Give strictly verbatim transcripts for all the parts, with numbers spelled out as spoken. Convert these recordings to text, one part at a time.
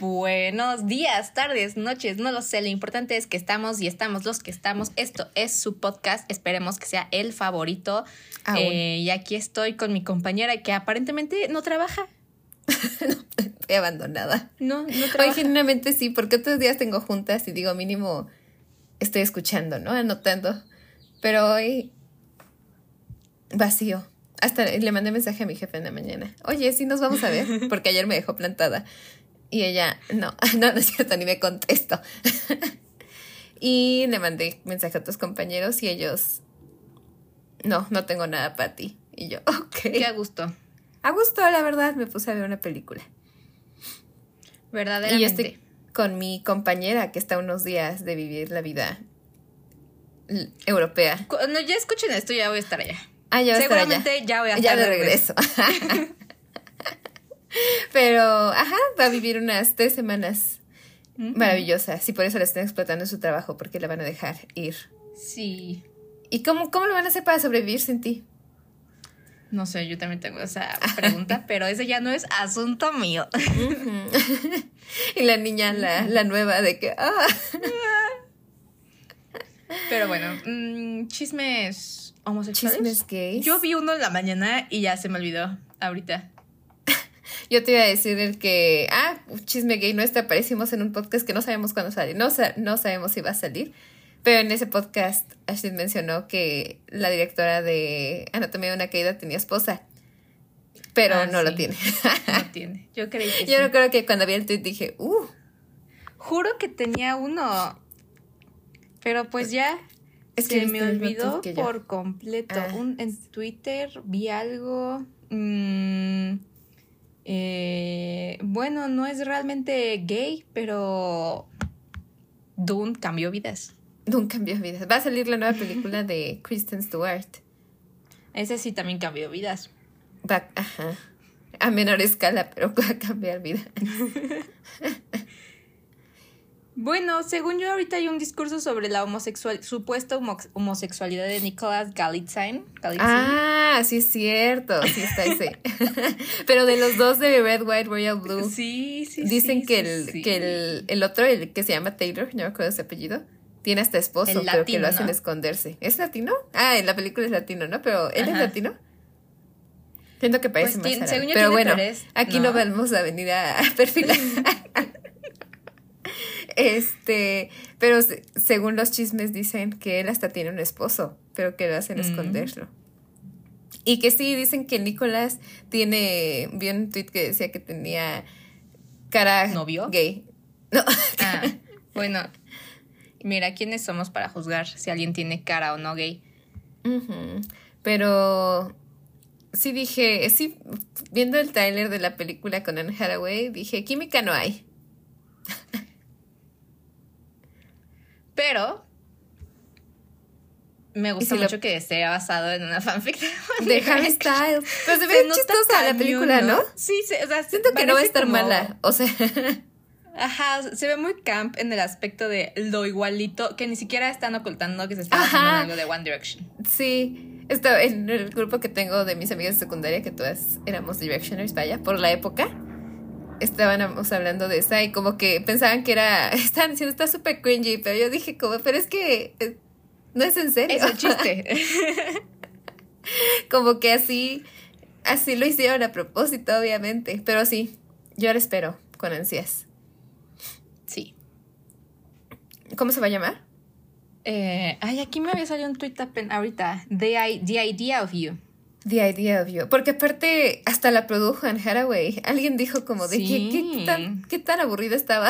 Buenos días, tardes, noches, no lo sé. Lo importante es que estamos y estamos los que estamos. Esto es su podcast. Esperemos que sea el favorito. Eh, y aquí estoy con mi compañera que aparentemente no trabaja. No, estoy abandonada. No, no trabaja. Hoy genuinamente sí, porque otros días tengo juntas y digo, mínimo estoy escuchando, ¿no? Anotando. Pero hoy vacío. Hasta le mandé mensaje a mi jefe en la mañana. Oye, sí nos vamos a ver, porque ayer me dejó plantada. Y ella, no, no, no es cierto, ni me contesto. Y le mandé mensaje a otros compañeros y ellos, no, no tengo nada para ti. Y yo, ok. Qué a gusto. A gusto, la verdad, me puse a ver una película. Verdaderamente. Y yo estoy con mi compañera que está a unos días de vivir la vida l- europea. Cuando ya escuchen esto, ya voy a estar allá. Ah, ya va a estar allá. Seguramente ya voy a estar ya de regreso. Pero, ajá, va a vivir unas tres semanas uh-huh. maravillosas. Y por eso le están explotando su trabajo, porque la van a dejar ir. Sí. ¿Y cómo, cómo lo van a hacer para sobrevivir sin ti? No sé, yo también tengo esa pregunta, pero ese ya no es asunto mío. Uh-huh. Y la niña, la, la nueva, de que... Ah. Pero bueno, mmm, chismes homosexuales. Chismes gays. Yo vi uno en la mañana y ya se me olvidó ahorita. Yo te iba a decir el que... Ah, chisme gay, no este aparecimos en un podcast que no sabemos cuándo sale. No, no sabemos si va a salir. Pero en ese podcast Ashley mencionó que la directora de Anatomía de una Caída tenía esposa. Pero ah, no sí. lo tiene. No tiene. Yo creí que Yo sí. no creo que cuando vi el tweet dije, uh. Juro que tenía uno. Pero pues ya es se que me olvidó por completo. Ah. Un, en Twitter vi algo. Mmm, eh, bueno, no es realmente gay, pero Dune cambió vidas. Dune cambió vidas. Va a salir la nueva película de Kristen Stewart. Ese sí también cambió vidas. Va, ajá. A menor escala, pero va a cambiar vidas. Bueno, según yo ahorita hay un discurso sobre la homosexual, supuesta homo- homosexualidad de Nicholas Galitzine. Galitzine. Ah, sí es cierto, sí está ese. Pero de los dos de Red, White, Royal, Blue. Sí, sí, dicen sí, que, sí, el, sí. que el, el otro, el que se llama Taylor, no me acuerdo su apellido, tiene hasta esposo, el pero latino, que lo hacen ¿no? esconderse. ¿Es latino? Ah, en la película es latino, ¿no? Pero ¿él Ajá. es latino? Siento que parece pues más tiene, árabe. Pero bueno, Pérez, aquí ¿no? no vamos a venir a perfilar. Este, pero se, según los chismes dicen que él hasta tiene un esposo, pero que lo hacen mm. esconderlo. Y que sí, dicen que Nicolás tiene, vi un tweet que decía que tenía cara ¿Novio? Gay. No. Ah, bueno, mira, ¿quiénes somos para juzgar si alguien tiene cara o no gay? Uh-huh. Pero sí dije, sí, viendo el tráiler de la película con Anne Hathaway, dije, química no hay. Pero me gusta si mucho lo... que esté basado en una fanfic de Harry Styles. Pero se ve se chistosa la película, ¿no? Sí, se, o sea, siento que no va a estar como... mala. O sea, ajá, se ve muy camp en el aspecto de lo igualito, que ni siquiera están ocultando que se está haciendo algo de One Direction. Sí, estaba en el grupo que tengo de mis amigas de secundaria, que todas éramos Directioners, vaya, por la época. Estábamos hablando de esa y como que pensaban que era, estaban diciendo, está súper cringy, pero yo dije como, pero es que eh, no es en serio. Es el chiste. Como que así, así lo hicieron a propósito, obviamente, pero sí, yo la espero con ansias. Sí. ¿Cómo se va a llamar? Eh, ay, aquí me había salido un tweet ahorita, The, The Idea of You. The Idea of You. Porque aparte, hasta la produjo Anne Hathaway. Alguien dijo como de sí. que qué tan, qué tan aburrida estaba.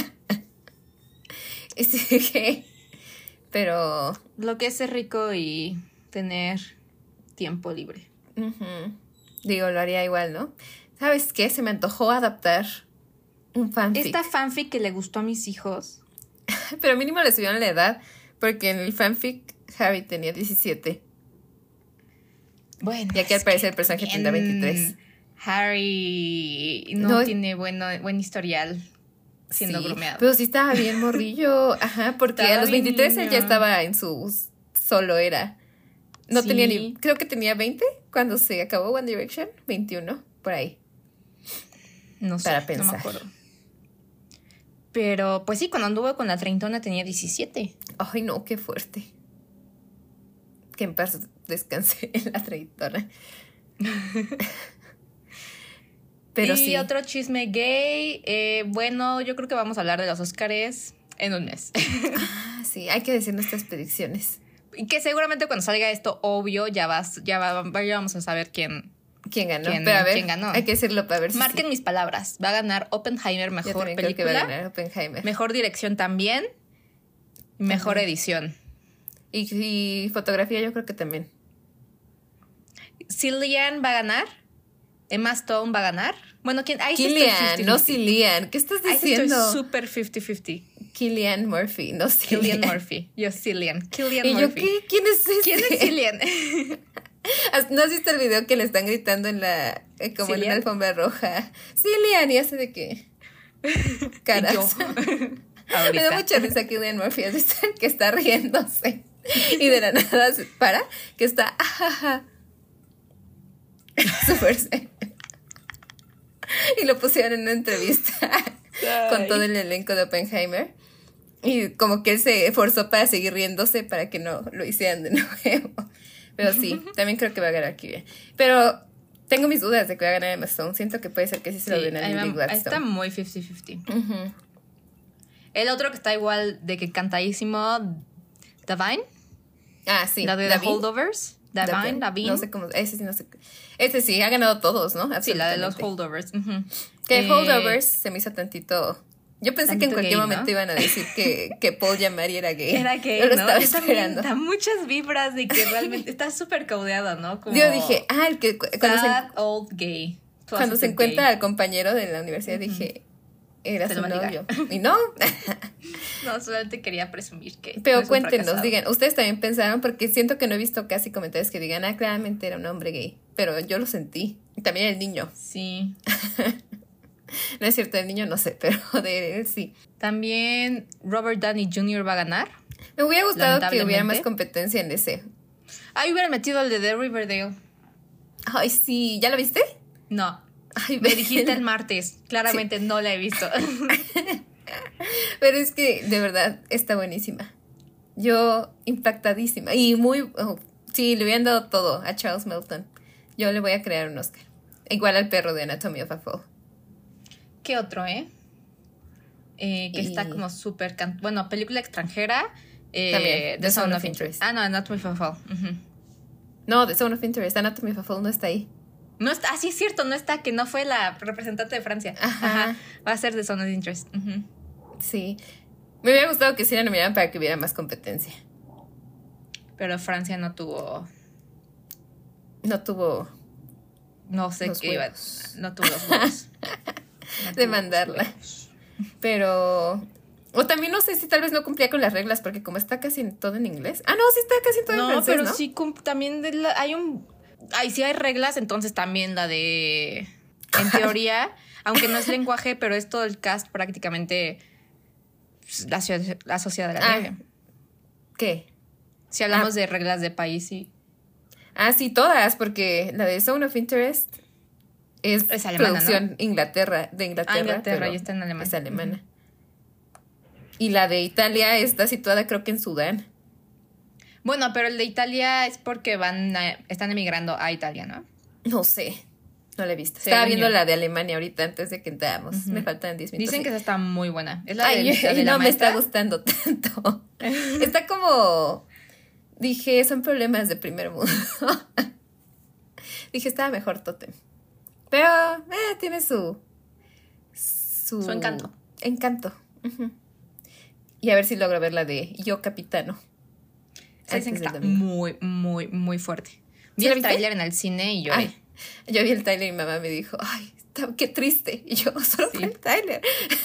Y sí, que... Pero... Lo que es ser rico y tener tiempo libre. Uh-huh. Digo, lo haría igual, ¿no? ¿Sabes qué? Se me antojó adaptar un fanfic. Esta fanfic que le gustó a mis hijos. Pero mínimo le subieron la edad. Porque en el fanfic Harry tenía diecisiete. Bueno, ya que al parecer el personaje tendrá veintitrés. Harry no, no tiene bueno, buen historial siendo sí, grumeado. Pero sí estaba bien morrillo. Ajá, porque estaba a los veintitrés él ya estaba en su solo era. No sí. tenía ni... Creo que tenía veinte cuando se acabó One Direction. veintiuno, por ahí. No sé, para pensar. no me acuerdo. Pero, pues sí, cuando anduvo con la treintona tenía diecisiete. Ay, no, qué fuerte. Que en paz descanse en la treintona. Pero y sí. otro chisme gay. Eh, bueno, yo creo que vamos a hablar de los Óscares en un mes. Ah, sí, hay que decir nuestras predicciones. Y que seguramente cuando salga esto, obvio, ya vas, ya, va, ya vamos a saber quién, ¿Quién ganó? ¿Quién, Pero a ver, ¿quién ganó? Hay que decirlo para ver si Marquen sí. mis palabras. Va a ganar Oppenheimer, mejor Yo película. creo que va a ganar Oppenheimer. Mejor dirección también. Mejor Ajá. edición. Y, y fotografía yo creo que también. Cillian va a ganar. Emma Stone va a ganar. Bueno, ¿quién? Ahí Cillian, no Cillian. ¿Qué estás diciendo? Ahí sí estoy súper cincuenta cincuenta. Cillian Murphy, no Cillian. Cillian Murphy. Yo Cillian. Cillian ¿Y Murphy. yo qué? ¿Quién es ese? ¿Quién es Cillian? ¿No has visto el video que le están gritando en la eh, como ¿Cillian? En una alfombra roja? Cillian, y hace de qué caras. Yo. Me da mucha risa Cillian Murphy, es el que está riéndose y de la nada se para, que está ajaja. Súper serio. Y lo pusieron en una entrevista Ay. con todo el elenco de Oppenheimer. Y como que él se esforzó para seguir riéndose para que no lo hicieran de nuevo. Pero sí, también creo que va a ganar Cillian. Pero tengo mis dudas de que va a ganar Emma Stone. Siento que puede ser que sí se sí, lo den a Lily Gladstone. Está muy cincuenta cincuenta. Uh-huh. El otro que está igual de que cantadísimo, Davine. Ah, sí. La de The Holdovers. Davine, Davine. No sé cómo, ese sí no sé. Ese sí, ha ganado todos, ¿no? Sí, la de los Holdovers. Uh-huh. Que eh, Holdovers se me hizo tantito... Yo pensé que en cualquier gay, momento ¿no? iban a decir que, que Paul Giamatti era gay. Era gay, Yo lo ¿no? estaba Yo esperando. Da muchas vibras de que realmente está súper caudeado, ¿no? Como yo dije, ah, el que... Cuando sad, se, old gay. Cuando se encuentra gay. Al compañero de la universidad, uh-huh. dije, era se su novio. Y no. No, solamente quería presumir que... Pero no cuéntenos, digan, ustedes también pensaron, porque siento que no he visto casi comentarios que digan, ah, claramente era un hombre gay. Pero yo lo sentí. Y también el niño. Sí. No es cierto, el niño no sé, pero de él sí. También Robert Downey junior va a ganar. Me hubiera gustado que hubiera más competencia en ese. Ay, hubiera metido el de The Riverdale. Ay, sí. ¿Ya lo viste? No. Ay, me dijiste el martes. Claramente sí. No la he visto. Pero es que, de verdad, está buenísima. Yo, impactadísima. Y muy... Oh, sí, le hubieran dado todo a Charles Melton. Yo le voy a crear un Oscar. Igual al perro de Anatomy of a Fall. ¿Qué otro, eh? eh que y... está como súper... Can... Bueno, película extranjera. Eh, También, The Zone of Interest. Ah, no, Anatomy of a Fall. Uh-huh. No, The Zone of Interest. Anatomy of a Fall no está ahí. No está, ah, sí es cierto, no está, que no fue la representante de Francia. Ajá. Ajá. Va a ser The Zone of Interest. Uh-huh. Sí. Me hubiera gustado que sí la nominaran para que hubiera más competencia. Pero Francia no tuvo... No tuvo... No sé qué iba... No tuvo los huevos. No de mandarla. Pero... O también no sé si tal vez no cumplía con las reglas, porque como está casi en todo en inglés. Ah, no, sí está casi en todo no, en francés, pero ¿no? Pero sí cum- también de la, hay un... Ahí sí hay reglas, entonces también la de... En teoría, aunque no es lenguaje, pero es todo el cast prácticamente... La, la sociedad de la nieve. Ah, ¿qué? Si hablamos ah. de reglas de país, sí. Ah, sí, todas, porque la de Zone of Interest es, es alemana, producción ¿no? Inglaterra, de Inglaterra. Ah, Inglaterra, pero y está en alemán. Es alemana. Uh-huh. Y la de Italia está situada creo que en Sudán. Bueno, pero el de Italia es porque van a, están emigrando a Italia, ¿no? No sé, no la he visto. Estaba viendo la de Alemania ahorita antes de que entráramos. Uh-huh. Me faltan diez minutos. Dicen sí. que esa está muy buena. Es la Ay, de, la de no la me está gustando tanto. Está como... Dije, son problemas de primer mundo. Dije, estaba mejor Totem. Pero eh, tiene su, su... Su encanto. Encanto. Uh-huh. Y a ver si logro ver la de Yo Capitano. Se dicen que está muy, muy, muy fuerte. Vi el tráiler en el cine y lloré. Ay, yo vi el tráiler y mi mamá me dijo, ay, está, qué triste. Y yo, solo sí. el tráiler.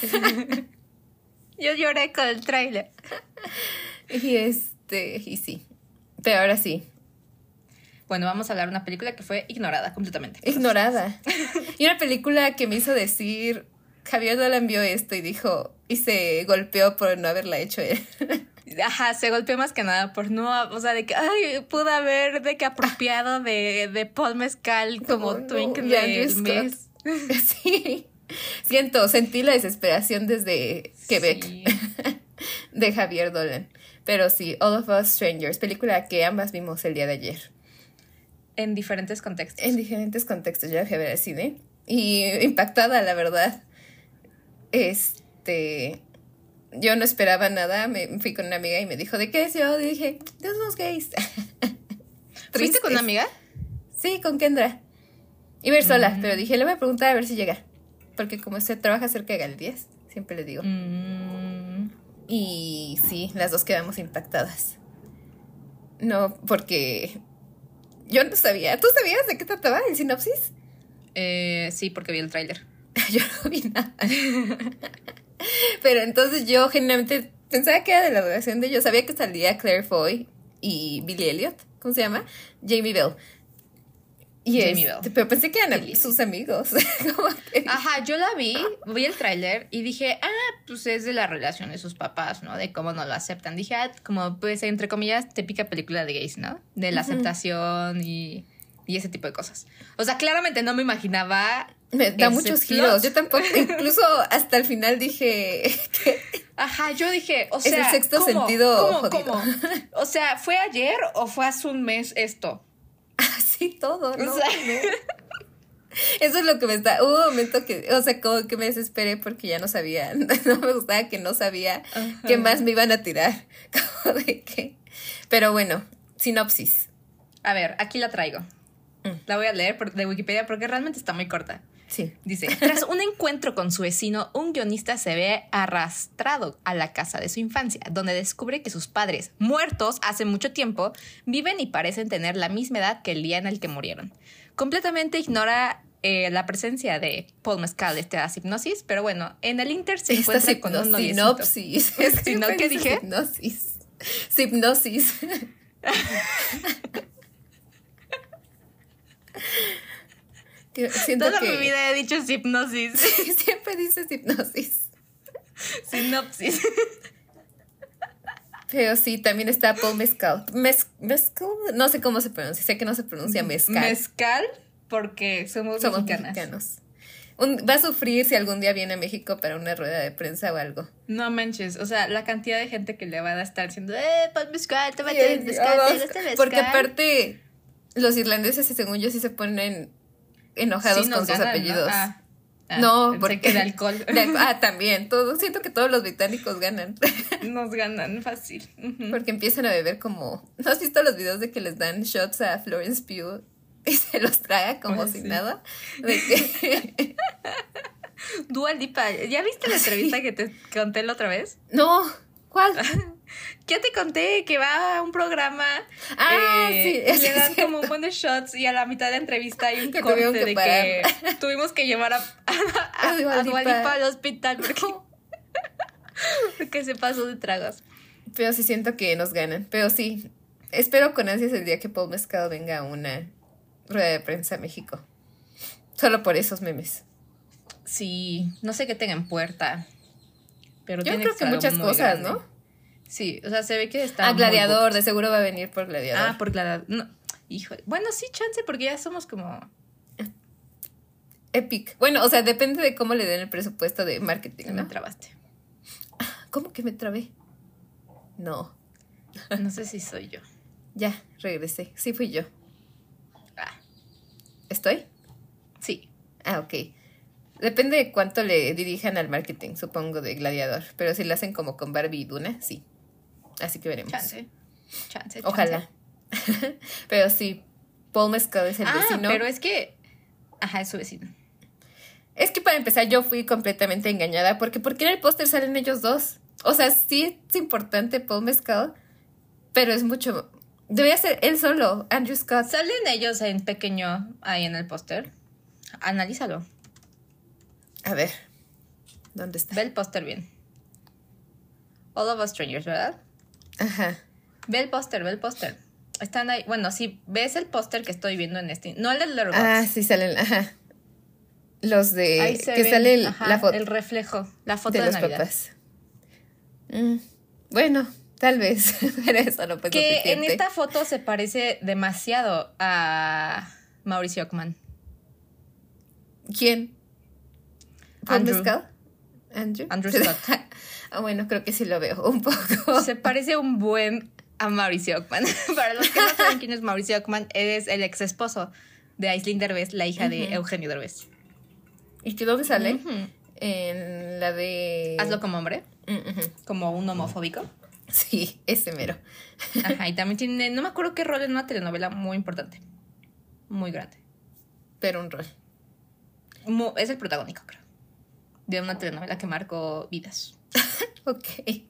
Yo lloré con el tráiler. Y este, y sí. Pero ahora sí. Bueno, vamos a hablar de una película que fue ignorada completamente. Ignorada. Y una película que me hizo decir, Javier Dolan vio esto y dijo, y se golpeó por no haberla hecho él. Ajá, se golpeó más que nada por no, o sea, de que, ay, pudo haber de que apropiado de, de Paul Mescal como, como Twink no, del mes. Sí. Siento, sentí la desesperación desde Quebec, sí. de Javier Dolan. Pero sí, All of Us Strangers, película que ambas vimos el día de ayer. En diferentes contextos. En diferentes contextos, yo la fui a ver al cine. Y impactada, la verdad. Este... Yo no esperaba nada, me fui con una amiga y me dijo, ¿de qué es? Yo dije, de unos gays. ¿Fuiste con una amiga? Sí, con Kendra. Iba a ir sola, mm. pero dije, le voy a preguntar a ver si llega. Porque como usted trabaja cerca de Galerías, siempre le digo. Mm. Y sí, las dos quedamos impactadas. No, porque yo no sabía. ¿Tú sabías de qué trataba el sinopsis? Eh, sí, porque vi el tráiler. Yo no vi nada. Pero entonces yo genuinamente pensaba que era de la relación de ellos. Sabía que salía Claire Foy y Billy Elliot. ¿Cómo se llama? Jamie Bell. Y Jamie es, Bell. Pero pensé que eran Billy. Sus amigos. que... Ajá, yo la vi, vi el tráiler y dije, ah, pues es de la relación de sus papás, ¿no? De cómo no lo aceptan. Dije, ah, como pues entre comillas, típica película de gays, ¿no? De la uh-huh. aceptación y, y ese tipo de cosas. O sea, claramente no me imaginaba... Me da muchos plot. giros. Yo tampoco, incluso hasta el final dije que ajá, yo dije, o sea, es el sexto ¿cómo? sentido ¿Cómo? ¿Cómo? O sea, ¿fue ayer o fue hace un mes esto? Así todo, ¿no? O sea, eso es lo que me está, hubo un momento que, o sea, como que me desesperé porque ya no sabía, no me gustaba que no sabía ajá. qué más me iban a tirar, como de que, pero bueno, sinopsis. A ver, aquí la traigo. Mm. La voy a leer de Wikipedia porque realmente está muy corta. Sí. Dice, tras un encuentro con su vecino, un guionista se ve arrastrado a la casa de su infancia, donde descubre que sus padres, muertos hace mucho tiempo, viven y parecen tener la misma edad que el día en el que murieron. Completamente ignora eh, la presencia de Paul Mescal, esta hipnosis, pero bueno, en el Inter se esta encuentra con un noviecito. Sinopsis. ¿Sí, no? ¿Qué dije? Hipnosis. Hipnosis. Siento Toda que... mi vida he dicho hipnosis. Siempre dices hipnosis. Sinopsis. Pero sí, también está Paul Mescal. Mes, mezcal, no sé cómo se pronuncia. Sé que no se pronuncia mezcal. Mezcal, porque somos, somos mexicanas. mexicanos. Un, va a sufrir si algún día viene a México para una rueda de prensa o algo. No manches, o sea, la cantidad de gente que le va a estar diciendo, eh, Paul Mescal, tómate el mezcal, te gusta el mezcal. Porque aparte, los irlandeses, según yo, sí se ponen enojados sí con sus ganan, apellidos. ¿no? Ah, ah, no, porque que de alcohol. De, ah, también. Todo, siento que todos los británicos ganan. Nos ganan fácil. Uh-huh. Porque empiezan a beber como... ¿No has visto los videos de que les dan shots a Florence Pugh y se los traga como oh, sin sí. nada? De que... Dua Lipa, ¿ya viste la entrevista sí. que te conté la otra vez? No, ¿cuál? Ya te conté que va a un programa ah, eh, sí, y le dan cierto. como un buen de shots y a la mitad de la entrevista hay un que corte que de parar. que tuvimos que llevar a, a, a, a Dua Lipa al hospital porque, porque se pasó de tragos. Pero sí siento que nos ganan. Pero sí, espero con ansias el día que Paul Mescal venga a una rueda de prensa a México. Solo por esos memes. Sí, no sé qué tenga en puerta. Pero yo tiene creo que, que muchas cosas, grande. ¿no? Sí, o sea, se ve que está Ah, Gladiador, de seguro va a venir por Gladiador. Ah, por Gladiador. No, híjole. Bueno, sí, chance, porque ya somos como... Epic. Bueno, o sea, depende de cómo le den el presupuesto de marketing, ¿no? Me trabaste. ¿Cómo que me trabé? No. No sé si soy yo. Ya, regresé. Sí, fui yo. Ah. ¿Estoy? Sí. Ah, ok. Depende de cuánto le dirijan al marketing, supongo, de Gladiador. Pero si lo hacen como con Barbie y Duna, sí. Así que veremos. Chance. Chance, Ojalá. Chance. Pero sí, Paul Mescal es el ah, vecino. pero es que... Ajá, es su vecino. Es que para empezar yo fui completamente engañada. Porque ¿por qué en el póster salen ellos dos? O sea, sí es importante Paul Mescal, pero es mucho... Debería ser él solo, Andrew Scott. ¿Salen ellos en pequeño ahí en el póster? Analízalo. A ver, ¿dónde está? Ve el póster bien. All of Us Strangers, ¿verdad? Ajá. Ve el póster, ve el póster. Están ahí. Bueno, si ves el póster que estoy viendo en este... No el de Letterboxd. Ah, sí salen, ajá. Los de... Ahí se que ven, sale el, ajá, la foto. el reflejo, la foto de, de los Navidad. Papás. Mm, bueno, tal vez. Pero eso no fue que suficiente. En esta foto se parece demasiado a Mauricio Ockman. ¿Quién? ¿Paul Mescal? Andrew. Andrew Scott. Ah, bueno, creo que sí lo veo un poco. Se parece un buen a Mauricio Ockman. Para los que no saben quién es Mauricio Ockman, es el ex esposo de Aislinn Derbez, la hija uh-huh. de Eugenio Derbez. ¿Y qué dónde sale? Uh-huh. En la de... Hazlo como hombre. Uh-huh. Como un homofóbico. Sí, ese mero. Ajá, y también tiene, no me acuerdo qué rol en una telenovela muy importante. Muy grande. Pero un rol. Muy, es el protagónico, creo. De una telenovela que marcó vidas. Ok.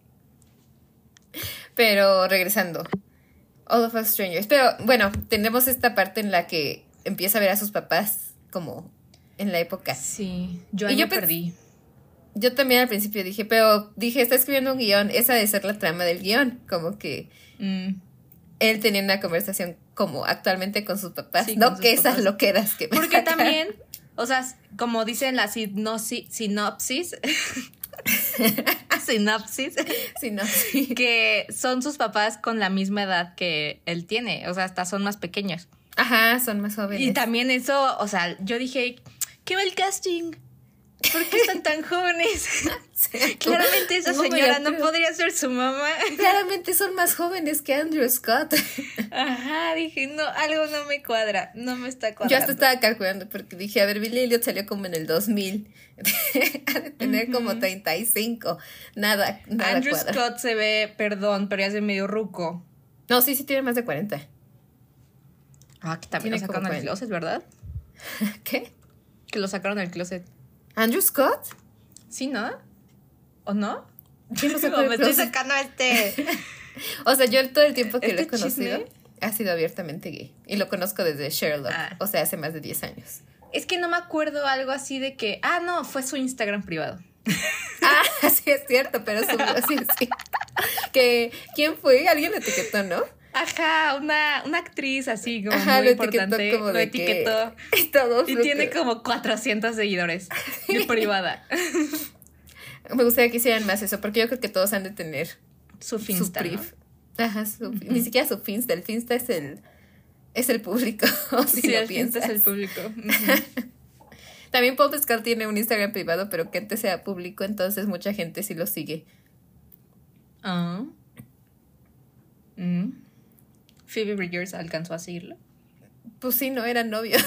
Pero regresando. All of Us Strangers. Pero bueno, tenemos esta parte en la que empieza a ver a sus papás como en la época. Sí, yo ahí y me yo perdí. Yo también al principio dije, pero dije, está escribiendo un guión, esa debe ser la trama del guión. Como que mm. él tenía una conversación como actualmente con sus papás. Sí, no sus que papás. Esas loqueras que me Porque sacan. También, o sea, como dicen la sinopsis, sinopsis, sinopsis, sinopsis, que son sus papás con la misma edad que él tiene, o sea, hasta son más pequeños. Ajá, son más jóvenes. Y también eso, o sea, yo dije, qué mal casting. ¿Por qué están tan jóvenes? Sí, claramente esa no señora no podría ser su mamá. Claramente son más jóvenes que Andrew Scott. Ajá, dije, no, algo no me cuadra, no me está cuadrando. Yo hasta estaba calculando porque dije, a ver, Billy Elliot salió como en el dos mil. Ha de tener uh-huh. como treinta y cinco. Nada, nada Andrew cuadra. Scott se ve, perdón, pero ya se medio ruco. No, sí, sí tiene más de cuarenta. Ah, que también lo sacaron del closet, ¿verdad? ¿Qué? Que lo sacaron del closet. ¿Andrew Scott? Sí, ¿no? ¿O no? ¿Quién lo sacó? Me estoy sacando este... O sea, yo todo el tiempo que ¿Este lo he conocido chisme? Ha sido abiertamente gay. Y lo conozco desde Sherlock. Ah. O sea, hace más de diez años. Es que no me acuerdo algo así de que... Ah, no, fue su Instagram privado. Ah, sí es cierto, pero subió, sí, sí. Que, ¿quién fue? Alguien lo etiquetó, ¿no? Ajá, una, una actriz así como Ajá, muy lo importante. Etiquetó como lo etiquetó. Que... Todos y tiene que... como cuatrocientos seguidores de privada. Me gustaría que hicieran más eso, porque yo creo que todos han de tener su Finsta, su ¿no? Ajá, su, uh-huh. Ni siquiera su Finsta. El Finsta es el, es el público. Si sí, lo el piensas. Finsta es el público. Uh-huh. También Paul Mescal tiene un Instagram privado, pero que antes sea público, entonces mucha gente sí lo sigue. Ah. Uh. Mm. Phoebe Bridgers alcanzó a seguirlo. Pues sí, no eran novios.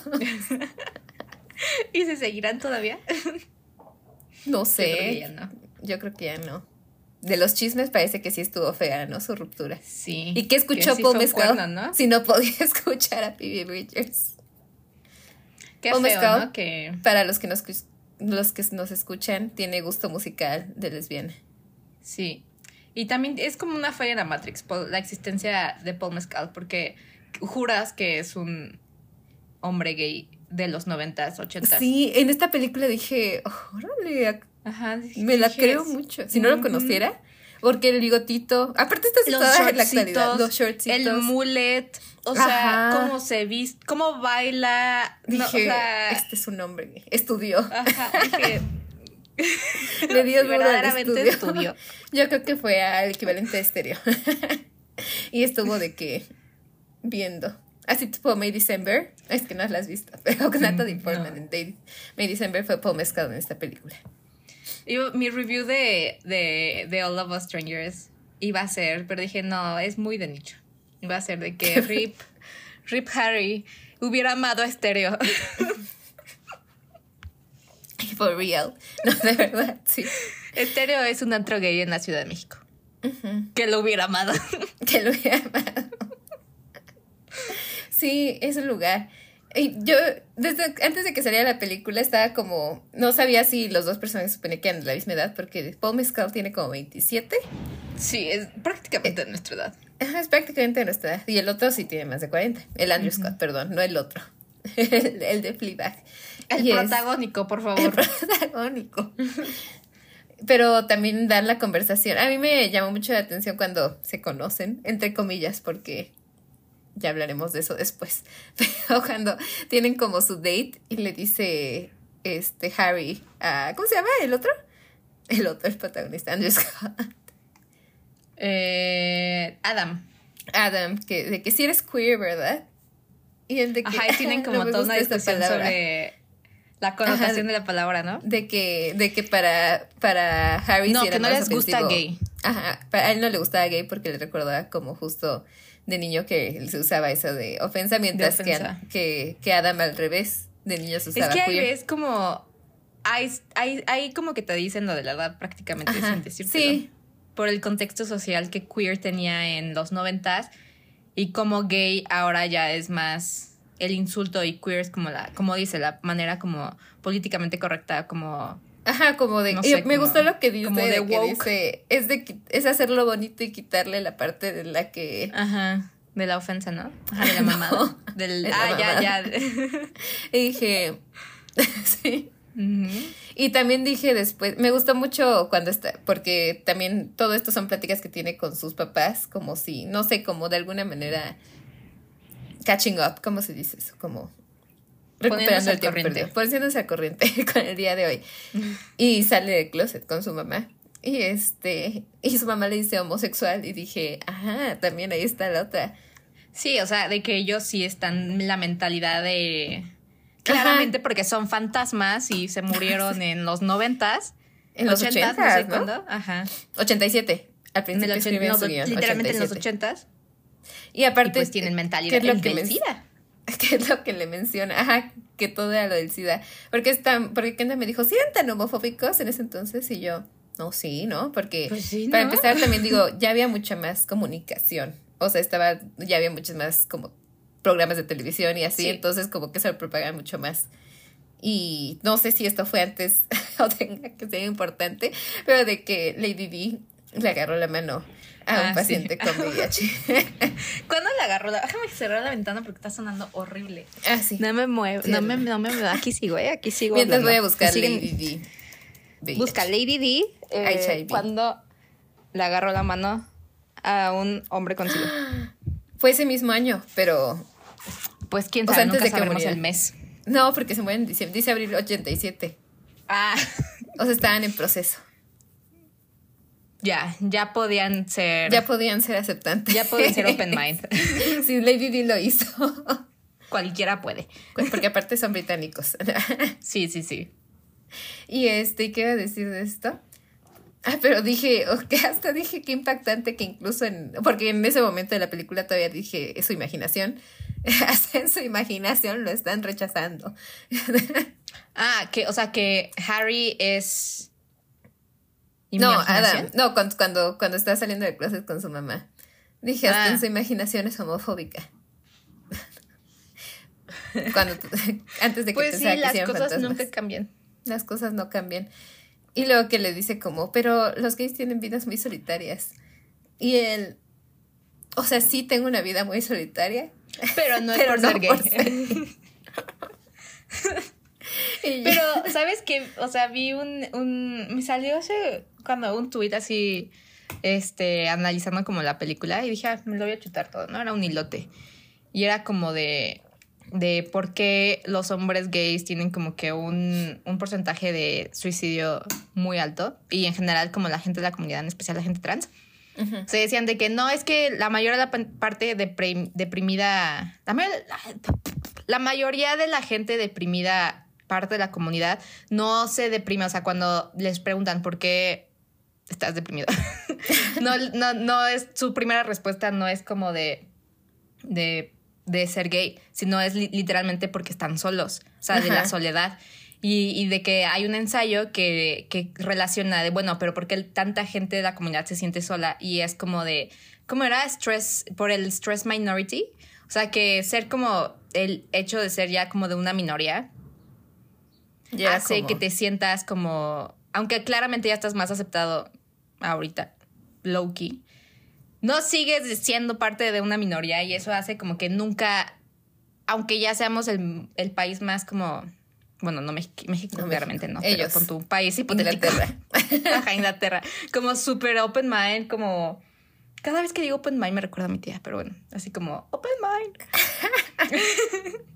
¿Y se seguirán todavía? No sé. Yo creo que ya no. Yo creo que ya no. De los chismes parece que sí estuvo fea, ¿no? Su ruptura. Sí. ¿Y qué escuchó que sí Paul Mescal? Cuerno, ¿no? Si no podía escuchar a Phoebe Bridgers. Qué Paul feo, Mescal, ¿no? Que... para los que nos los que nos escuchan, tiene gusto musical de lesbiana. Sí. Y también es como una falla en la Matrix, la existencia de Paul Mescal, porque juras que es un hombre gay de los noventas, ochentas. Sí, en esta película dije, órale, Ajá, dije, me la creo mucho. Si no uh-huh. lo conociera, porque el bigotito, aparte está situada en la actualidad, los shortcitos, el mullet, o Ajá. sea, cómo se viste, cómo baila. Dije, no, o sea, este es un hombre gay, estudió. Ajá, dije... Le dio duro al estudio. estudió. Yo creo que fue al equivalente de estéreo. Y estuvo de que viendo. Así tipo May December. Es que no la has visto, pero con Natalie Portman no. en May December fue Paul Mescal en esta película. Yo, mi review de, de, de All of Us Strangers iba a ser, pero dije, no, es muy de nicho. Iba a ser de que Rip, Rip Harry hubiera amado a Estéreo. For real. No, de verdad, sí. Estéreo es un antro gay en la Ciudad de México. Uh-huh. Que lo hubiera amado. Que lo hubiera amado. Sí, es un lugar. Y yo, desde antes de que saliera la película, estaba como... No sabía si los dos personajes se suponía que eran de la misma edad, porque Paul Mescal tiene como veintisiete. Sí, es prácticamente de nuestra edad. Ajá, es prácticamente de nuestra edad. Y el otro sí tiene más de cuarenta. El Andrew uh-huh. Scott, perdón, no el otro. el, el de Fleabag. El yes. protagónico, por favor. El protagónico. Pero también dan la conversación. A mí me llamó mucho la atención cuando se conocen, entre comillas, porque ya hablaremos de eso después. Pero cuando tienen como su date y le dice este Harry a... ¿Cómo se llama el otro? El otro, el protagonista, Andrew Scott. Eh, Adam. Adam, que, de que si eres queer, ¿verdad? Y el de que... Ajá, y tienen como no toda una discusión sobre... la connotación Ajá, de la palabra, ¿no? De que, de que para, para Harry no, sí era que no les ofensivo. Gusta gay. Ajá, a él no le gustaba gay porque le recordaba como justo de niño que se usaba eso de ofensa, mientras de ofensa. Que, que, que Adam al revés, de niño se usaba Es que queer. es como, hay, hay, hay como que te dicen lo de la edad prácticamente Ajá, sin decírtelo. Sí. Por el contexto social que queer tenía en los noventas y como gay ahora ya es más el insulto y queer es como la, como dice, la manera como políticamente correcta, como... Ajá, como de... No sé, me como, gustó lo que dice, como de, de woke. Dice, es, de, es hacerlo bonito y quitarle la parte de la que... Ajá, de la ofensa, ¿no? Ajá, de la mamada. No, del, ah, la ya, ya. Y dije... sí. Uh-huh. Y también dije después, me gustó mucho cuando está, porque también todo esto son pláticas que tiene con sus papás, como si, no sé, como de alguna manera catching up, ¿cómo se dice eso? Como recuperando el tiempo perdido, poniéndose al corriente con el día de hoy. Uh-huh. Y sale del closet con su mamá. Y este, y su mamá le dice homosexual y dije, ajá, también ahí está la otra. Sí, o sea, de que ellos sí están en la mentalidad de... Claramente Ajá. porque son fantasmas y se murieron sí. en los noventas. En los ochentas, no sé ¿no? ¿Cuándo? Ajá. ochenta y siete. Al principio escribían no, su guión. Literalmente ochenta y siete. En los ochentas. Y aparte... Y pues tienen mentalidad ¿qué es lo que del men- SIDA? ¿Qué es lo que le menciona? Ajá, que todo era lo del SIDA. Porque, está, porque Kendall me dijo, ¿sí eran tan homofóbicos en ese entonces? Y yo, no, sí, ¿no? Porque pues sí, para ¿no? empezar también digo, ya había mucha más comunicación. O sea, estaba, ya había muchas más como programas de televisión y así, sí. Entonces como que se lo propagan mucho más. Y no sé si esto fue antes o tenga que ser importante, pero de que Lady Di le agarró la mano a ah, un paciente sí. con V I H. ¿Cuándo le agarró la? Déjame cerrar la ventana porque está sonando horrible. Ah, sí. No me muevo, sí, no me, no me muevo. Aquí sigo, ¿eh? Aquí sigo. Mientras hablando. Voy a buscar Lady Di. Busca Lady Di. Eh, cuando le agarró la mano a un hombre con SIDA. Fue ese mismo año, pero... Pues quién sabe, o sea, antes nunca de sabremos el mes. No, porque se muere en diciembre. Dice abril ochenta y siete. Ah. O sea, estaban en proceso. Ya, ya podían ser... Ya podían ser aceptantes. Ya podían ser open mind. Sí, Lady Di lo hizo. Cualquiera puede. Porque aparte son británicos. Sí, sí, sí. Y este, ¿qué iba a decir de esto? Ah, pero dije, okay, hasta dije qué impactante que incluso en... Porque en ese momento de la película todavía dije, es su imaginación. Hasta en su imaginación lo están rechazando. Ah, que, o sea, que Harry es... No, Adam, no, cuando, cuando, cuando está saliendo del closet con su mamá. Dije, hasta ah. en su imaginación es homofóbica. Cuando, antes de que pues pensara sí, que las sean cosas fantasmas. nunca cambian. Las cosas no cambian. Y luego que le dice como, pero los gays tienen vidas muy solitarias. Y él, o sea, sí tengo una vida muy solitaria. Pero no es pero por no ser gay. Por ser. Pero, ¿sabes qué? O sea, vi un, un... Me salió hace... Cuando un tuit así, este, analizando como la película. Y dije, ah, me lo voy a chutar todo, ¿no? Era un hilote. Y era como de... De por qué los hombres gays tienen como que un, un porcentaje de suicidio muy alto. Y en general como la gente de la comunidad, en especial la gente trans. Uh-huh. Se decían de que no, es que la mayoría de la parte deprim, deprimida... La, mayor, la, la mayoría de la gente deprimida, parte de la comunidad, no se deprime. O sea, cuando les preguntan por qué estás deprimido. no, no, no es... Su primera respuesta no es como de... de de ser gay, sino es li- literalmente porque están solos, o sea, Ajá. de la soledad. Y, y de que hay un ensayo que, que relaciona de, bueno, pero ¿por qué tanta gente de la comunidad se siente sola? Y es como de, ¿cómo era? Stress, por el stress minority. O sea, que ser como el hecho de ser ya como de una minoría ya hace como... que te sientas como, aunque claramente ya estás más aceptado ahorita, low key, no sigues siendo parte de una minoría y eso hace como que nunca, aunque ya seamos el, el país más como, bueno, no México, México no, claramente México. no, Ellos. pero con tu país hipotético. Inglaterra. Ajá, Inglaterra. Como súper open mind, como, cada vez que digo open mind me recuerda a mi tía, pero bueno, así como open mind.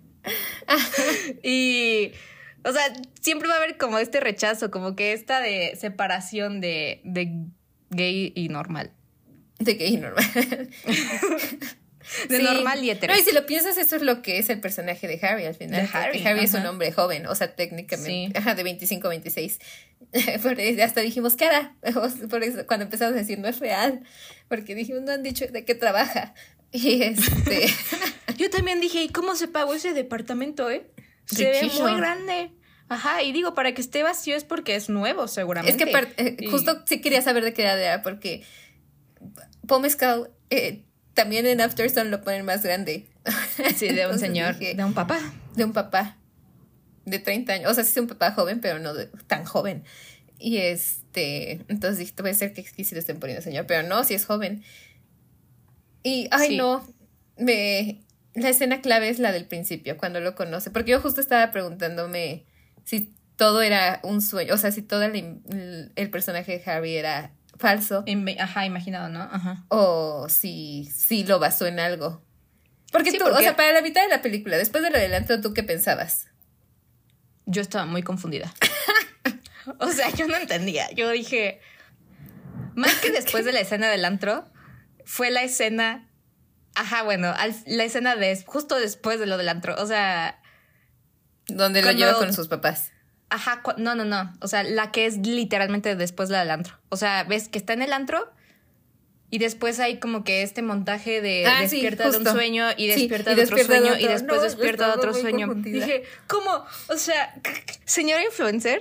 Y, o sea, siempre va a haber como este rechazo, como que esta de separación de, de gay y normal. De gay normal. De sí. normal y hetero. No, y si lo piensas, eso es lo que es el personaje de Harry al final. De Harry, Harry ajá. es un hombre joven, o sea, técnicamente, Sí. ajá, de veinticinco, veintiséis. Por eso hasta dijimos, ¿qué hará? Por eso, cuando empezamos a decir, no es real, porque dijimos, no han dicho de qué trabaja. Y este... Yo también dije, ¿y cómo se pagó ese departamento, eh? Se Riquillo. ve muy grande. Ajá, y digo, para que esté vacío es porque es nuevo, seguramente. Es que par- eh, Y- justo sí quería saber de qué era, porque Paul Mescal eh, también en Aftersun lo ponen más grande. Sí, de un Entonces señor, dije, de un papá. de un papá de treinta años. O sea, sí es un papá joven, pero no de- tan joven. Y este, entonces dije, puede ser que aquí sí le estén poniendo señor, pero no, sí es joven. Y, ay, Sí. no, me... La escena clave es la del principio, cuando lo conoce. Porque yo justo estaba preguntándome si todo era un sueño, o sea, si todo el, el personaje de Harry era falso. Inve- Ajá, imaginado, ¿no? Ajá. O si, si lo basó en algo. Porque Sí, tú, porque- o sea, para la mitad de la película, después del adelanto, ¿tú qué pensabas? Yo estaba muy confundida. O sea, yo no entendía. Yo dije, más que después de la escena del antro, fue la escena... Ajá, bueno, al- la escena de justo después de lo del antro. O sea, Donde lo Cuando- lleva con sus papás. ajá, cu- no, no, no. O sea, la que es literalmente después de la del antro. O sea, ves que está en el antro y después hay como que este montaje de Ah, sí, despierta de un justo. sueño y Sí, despierta y de otro despierta de sueño otro. y después No, yo despierta de estaba otro muy sueño. confundida. Dije, ¿cómo? O sea, señora influencer.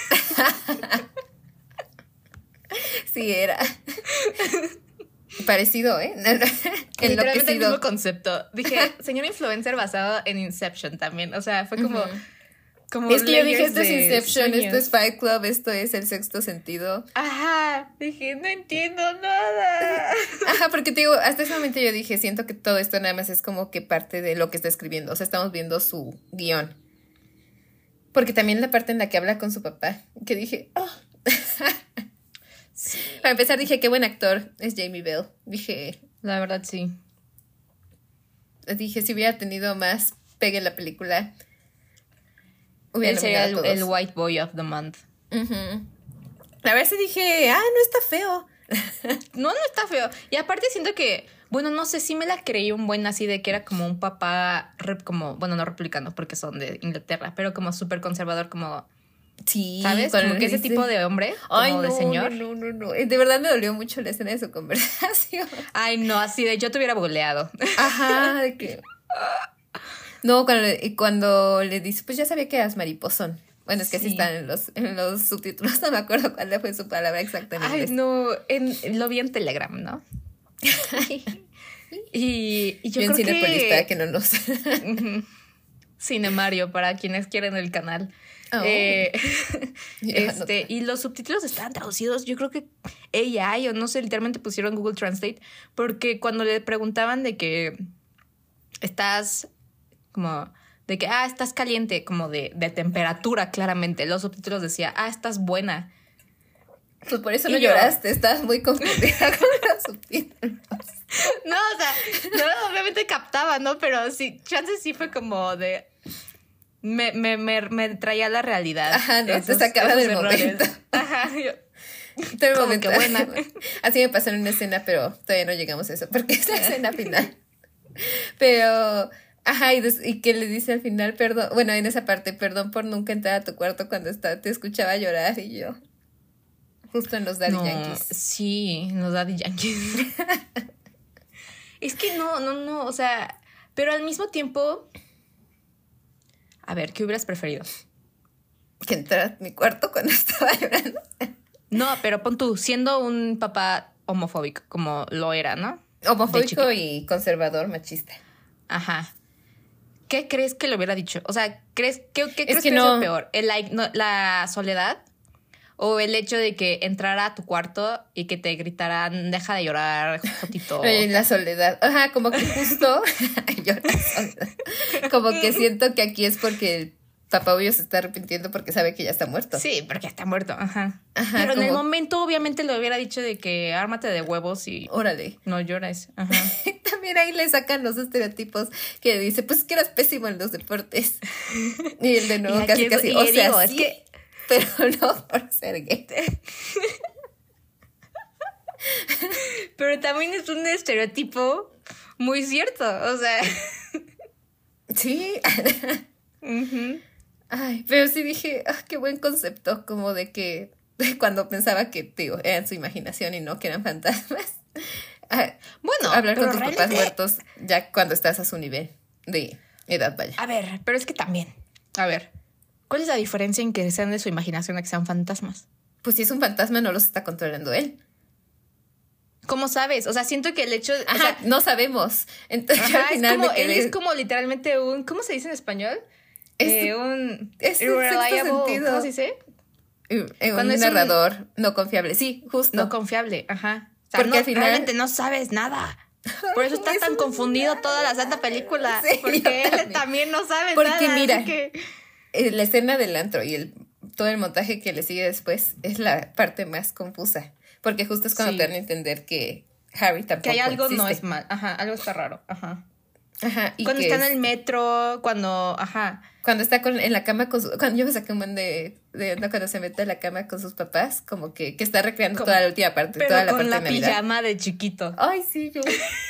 Sí, era. Parecido, ¿eh? Literalmente el mismo Enloquecido. concepto. Dije, señor influencer basado en Inception también. O sea, fue como... Ujú. como Es que yo dije, layers esto es de Inception, sueños. esto es Fight Club, esto es El Sexto Sentido. Ajá. Dije, no entiendo nada. Ajá, porque te digo, hasta ese momento yo dije, siento que todo esto nada más es como que parte de lo que está escribiendo. O sea, estamos viendo su guión. Porque también la parte en la que habla con su papá, que dije, oh. Sí. Para empezar dije, qué buen actor es Jamie Bell. Dije, La verdad, sí. dije, si hubiera tenido más pegue en la película, hubiera Él sería el, nominado a el todos. White Boy of the Month. Ujú. A ver si dije, ah, no está feo. No, no está feo. Y aparte siento que, bueno, no sé, sí me la creí un buen así de que era como un papá, rep- como, bueno, no republicano porque son de Inglaterra, pero como súper conservador, como, Sí, ¿sabes? cuando Como que ese dice- tipo de hombre, como Ay, no, de señor. no, no, no, no. De verdad me dolió mucho la escena de su conversación. Ay, no, así de yo te hubiera boleado. Ajá, de que... No, cuando, le- y cuando le dice, pues ya sabía que eras mariposón. Bueno, es que así Sí. están en los, en los subtítulos, no me acuerdo cuál fue su palabra exacta en Ay, inglés. no, en, lo vi en Telegram, ¿no? y, y yo Bien creo Cinépolis, que... para que no nos... Ujú. Cinemario, para quienes quieren el canal. Oh. Eh, Ya, este, no. y los subtítulos estaban traducidos, yo creo que A I o no sé, literalmente pusieron Google Translate, porque cuando le preguntaban de que estás como de que, ah, estás caliente, como de, de temperatura, claramente, los subtítulos decía, ah, estás buena. Pues por eso Y no yo- lloraste, estabas muy confundida con los subtítulos. No, o sea, no, obviamente captaba, ¿no? Pero sí, chances sí fue como de... Me, me, me, me traía la realidad. Ajá, no, te esos- sacaba esos del errores. momento. Ajá, yo... Todo el Como momento. que buena. Así me pasó en una escena, pero todavía no llegamos a eso, porque es la escena final. Pero, ajá, y, des- y que le dice al final, perdón, bueno, en esa parte, perdón por nunca entrar a tu cuarto cuando está, te escuchaba llorar y yo, justo en los Daddy No, Yankees. sí, en los Daddy Yankees. Es que no, no, no, o sea, pero al mismo tiempo... A ver, ¿qué hubieras preferido? Que entrara a mi cuarto cuando estaba llorando. No, pero pon tú, siendo un papá homofóbico, como lo era, ¿no? De Homofóbico chiquito. y conservador, machista. Ajá. ¿Qué crees que le hubiera dicho? O sea, ¿crees, ¿qué, qué crees que que, no. es lo peor? ¿El, la, no, ¿La soledad? ¿O el hecho de que entrara a tu cuarto y que te gritaran, deja de llorar, Jotito? En la soledad. Ajá, como que justo. Yo la soledad. Como que siento que aquí es porque el papá obvio se está arrepintiendo porque sabe que ya está muerto. Sí, porque está muerto. Ajá. Ajá, Pero en el como- momento, obviamente, le hubiera dicho de que ármate de huevos y Órale. no llores. Ajá. También ahí le sacan los estereotipos que dice, pues que eras pésimo en los deportes. Y el de nuevo Y casi aquí es- casi, y o le sea, digo, es sí, que- pero no por ser gay. Pero también es un estereotipo muy cierto, o sea. Sí. Uh-huh. Ay, pero sí dije, ah, qué buen concepto, como de que cuando pensaba que, digo, eran su imaginación y no que eran fantasmas. Ah, bueno, hablar con tus realmente... papás muertos ya cuando estás a su nivel de edad, vaya. A ver, pero es que también, a ver, ¿cuál es la diferencia en que sean de su imaginación a que sean fantasmas? Pues si es un fantasma no los está controlando él. ¿Cómo sabes? O sea, siento que el hecho... De, Ajá, o sea, no sabemos. Entonces, ajá, al final es como, me quedé... él es como literalmente un... ¿Cómo se dice en español? Es, eh, un... es un sexto sentido. ¿Cómo se dice? Un, un narrador un, no confiable. Sí, justo. No confiable, ajá. O sea, porque no, al final... realmente no sabes nada. Por eso estás tan confundido toda la santa película. Sí, porque él también. también no sabe porque nada. Porque mira, que... la escena del antro y el, todo el montaje que le sigue después es la parte más confusa. Porque justo es cuando sí. te dan a entender que Harry tampoco que hay algo existe. No es mal. Ajá, algo está raro. Ajá. Ajá. Y cuando está es... en el metro, cuando... Ajá. Cuando está con, en la cama con su... Cuando yo me saqué un buen de... de no, cuando se mete a la cama con sus papás, como que, que está recreando como, toda la última parte. Pero toda la con parte la de Navidad. pijama de chiquito. Ay, sí, yo...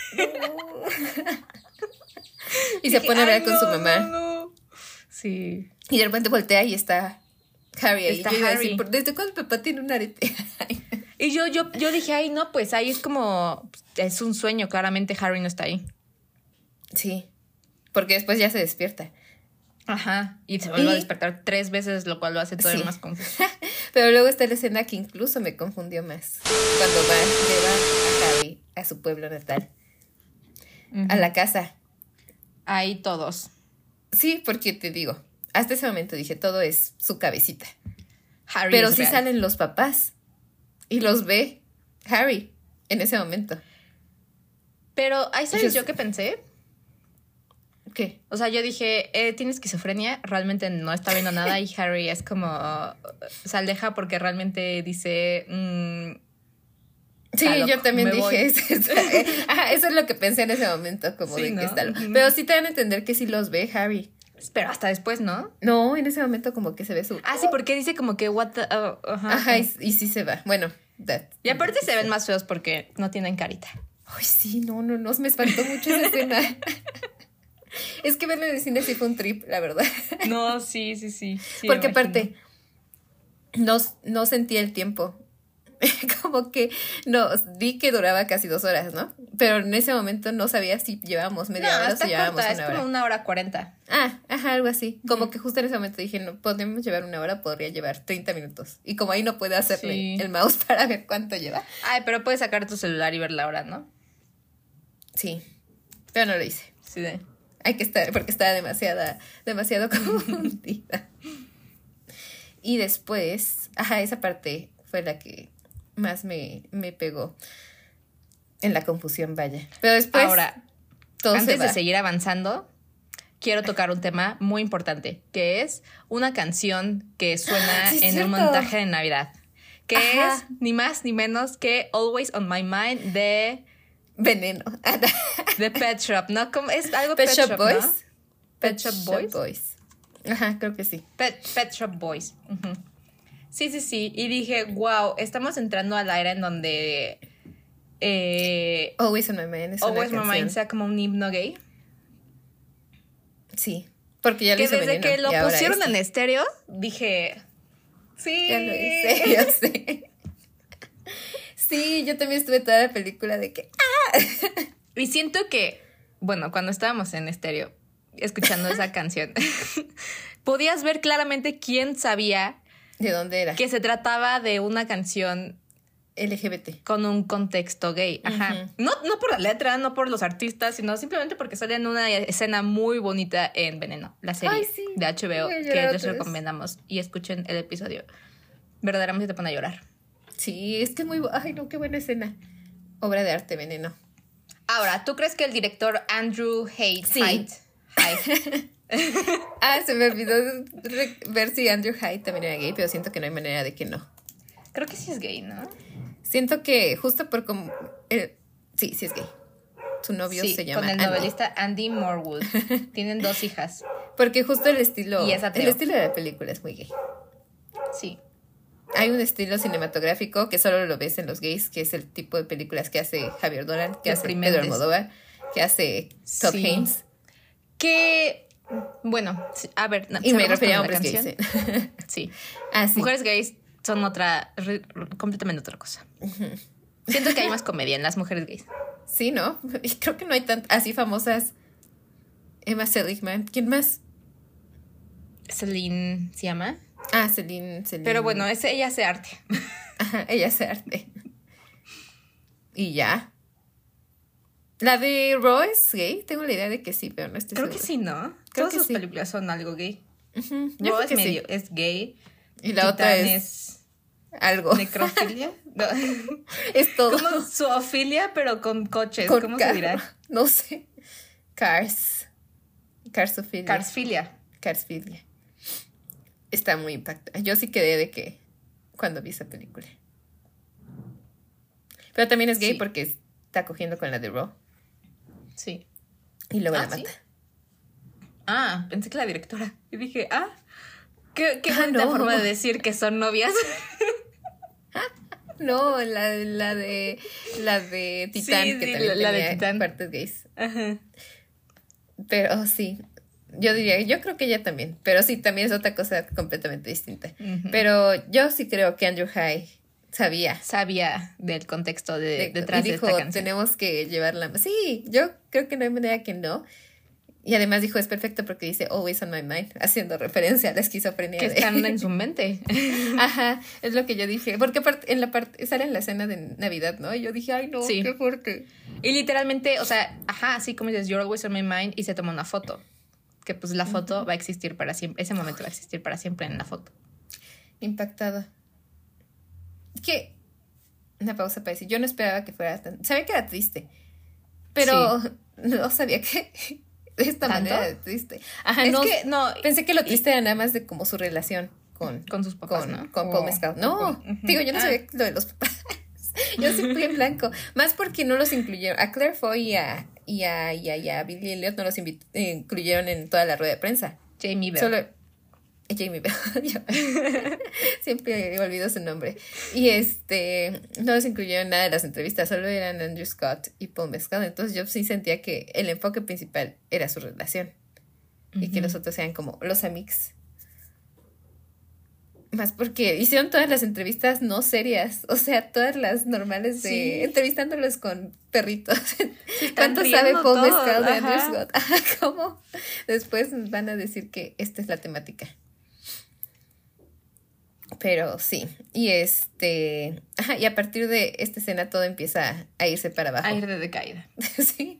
y se pone a ver no, con su mamá. No, no. Sí. Y de repente voltea y está Harry ahí. Está y yo Harry. Decir, ¿desde cuándo papá tiene un arete? Y yo, yo, yo dije, ay, no, pues ahí es como... Es un sueño, claramente Harry no está ahí. Sí. Porque después ya se despierta. Ajá. Y se vuelve ¿Y? a despertar tres veces, lo cual lo hace todavía sí. más confuso. Pero luego está la escena que incluso me confundió más. Cuando va, lleva a Harry a su pueblo natal. Uh-huh. A la casa. Ahí todos. Sí, porque te digo, hasta ese momento dije, todo es su cabecita. Harry Pero es sí real. salen los papás. Y los ve Harry en ese momento. Pero, ¿ahí sabes yo, yo qué pensé? ¿Qué? O sea, yo dije, eh, tiene esquizofrenia, realmente no está viendo nada y Harry es como se aleja porque realmente dice... Mmm, sí, loco, yo también dije eso. Ajá, eso es lo que pensé en ese momento, como sí, de ¿no? que está loco. Uh-huh. Pero sí te van a entender que sí los ve Harry. Pero hasta después, ¿no? No, en ese momento como que se ve su... Ah, sí, porque dice como que what the... Oh, uh-huh. Ajá, y, y sí se va. Bueno, that, y aparte se ven más feos porque no tienen carita. Ay, sí, no, no, no, me espantó mucho esa escena. Es que verlo en el cine sí fue un trip, la verdad. No, sí, sí, sí. sí porque aparte, no, no sentía el tiempo. Como que, no, vi que duraba casi dos horas, ¿no? Pero en ese momento no sabía si llevábamos media no, hora o si llevábamos corta, una es hora. como una hora cuarenta. Ah, ajá, algo así. Como mm. que justo en ese momento dije, no, podemos llevar una hora, podría llevar treinta minutos. Y como ahí no puede hacerle sí. el mouse para ver cuánto lleva. Ay, pero puedes sacar tu celular y ver la hora, ¿no? Sí, pero no lo hice. Sí, de... Hay que estar, porque estaba demasiada, demasiado confundida. Y después, ajá, esa parte fue la que más me, me pegó en la confusión, vaya. Pero después, ahora, todo antes se va. de seguir avanzando, quiero tocar un tema muy importante, que es una canción que suena sí, en cierto. el montaje de Navidad, que ajá. es ni más ni menos que Always on My Mind de... Veneno. De Pet Shop, ¿no? ¿Cómo? Es algo Pet, Pet Shop, Shop Boys. ¿no? Pet, Pet Shop, Shop Boys. Boys. Ajá, creo que sí. Pet, Pet Shop Boys. Uh-huh. Sí, sí, sí. Y dije, wow, estamos entrando a la era en donde... Eh, Always on My Mind es Always una on My Mind sea como un himno gay. Sí, porque ya lo que hizo desde Veneno, que lo pusieron este. en estéreo, dije... Sí. Ya lo hice, yo sé. Sí, yo también estuve toda la película de que... ¡ah! Y siento que, bueno, cuando estábamos en estéreo escuchando esa canción, podías ver claramente quién sabía... ¿De dónde era? Que se trataba de una canción... L G B T. Con un contexto gay, ajá. Uh-huh. No, no por la letra, no por los artistas, sino simplemente porque sale en una escena muy bonita en Veneno, la serie Ay, sí. de H B O, que les recomendamos. Y escuchen el episodio. Verdaderamente te pone a llorar. Sí, es que es muy... Ay, no, qué buena escena. Obra de arte, Veneno. Ahora, ¿tú crees que el director Andrew Haidt... Sí. Haidt, Haidt ah, se me olvidó ver si Andrew Haidt también era gay, pero siento que no hay manera de que no. Creo que sí es gay, ¿no? Siento que justo por como... Eh, sí, sí es gay. Su novio sí, se llama con el Andy. novelista Andy Morwood. Tienen dos hijas. Porque justo el estilo... Y es ateo. El estilo de la película es muy gay. Sí. Hay un estilo cinematográfico que solo lo ves en los gays, que es el tipo de películas que hace Javier Dolan, que hace Pedro Almodóvar, que hace Todd sí. Haynes. Que, bueno, a ver. Y me refería a hombres gays. Sí. Ah, sí. Mujeres gays son otra, re, completamente otra cosa. Uh-huh. Siento que hay más comedia en las mujeres gays. Sí, ¿no? Y creo que no hay tantas así famosas. Emma Seligman. ¿Quién más? Celine, ¿se llama? Ah, Celine, Celine. Pero bueno, es, ella hace arte. Ajá, ella hace arte. Y ya. ¿La de Raw es gay? Tengo la idea de que sí, pero no estoy Creo segura. que sí, ¿no? Creo Todas que sus sí. películas son algo gay. Uh-huh. Raw es medio, sí. es gay. Y la Titán otra es... es... algo. ¿Necrofilia? No. Es todo. Como zoofilia, pero con coches. Con ¿Cómo carro. se dirá? No sé. Cars. Carsofilia. Carsfilia. Carsfilia. Está muy impactada. Yo sí quedé de que cuando vi esa película. Pero también es gay sí. porque está cogiendo con la de Raw. Sí. Y luego ah, la mata. ¿sí? Ah, pensé que la directora. Y dije, ah, qué, qué bonita ah, no. forma de decir que son novias. No, la, la de la de Titán, sí, que sí, también la, tenía la de Titán. partes gays. Ajá. Pero sí, yo diría, yo creo que ella también. Pero sí, también es otra cosa completamente distinta. Uh-huh. Pero yo sí creo que Andrew Haigh sabía. Sabía del contexto de, de, detrás y dijo, de esta canción. Tenemos que llevarla. Sí, yo creo que no hay manera que no. Y además dijo, es perfecto porque dice always on my mind, haciendo referencia a la esquizofrenia. Que de... están en su mente. Ajá, es lo que yo dije. Porque en la parte, sale en la escena de Navidad, ¿no? Y yo dije, ay, no, sí. qué fuerte. Y literalmente, o sea, ajá, así como dices, you're always on my mind, y se toma una foto. Que pues la foto uh-huh. va a existir para siempre, ese momento va a existir para siempre en la foto. Impactada. Que, una pausa para decir, yo no esperaba que fuera tan... Sabía que era triste, pero sí. no sabía que... de esta ¿Tanto? manera de triste. Ajá, es no, que no. Pensé que lo triste y, era nada más de como su relación con, con sus papás, con, ¿no? Con Paul oh, Mescal. No, con, uh-huh. digo, yo no ah. sabía lo de los papás. Yo sí fui en blanco. Más porque no los incluyeron. A Claire Foy y a, y a, y a, y a Billy Elliot no los invit- eh, incluyeron en toda la rueda de prensa. Jamie Bell. Solo Jamie Bell. Siempre olvido su nombre. Y este no los incluyeron nada de las entrevistas, solo eran Andrew Scott y Paul Mescal. Entonces yo sí sentía que el enfoque principal era su relación. Uh-huh. Y que los otros eran como los amigos. Más porque hicieron todas las entrevistas no serias, o sea, todas las normales de sí. entrevistándolos con perritos. Sí, ¿cuánto sabe Paul Mescal de Andrew Scott? ¿Cómo? Después van a decir que esta es la temática. Pero sí, y este, ajá, y a partir de esta escena todo empieza a irse para abajo. A ir de decaída. Sí.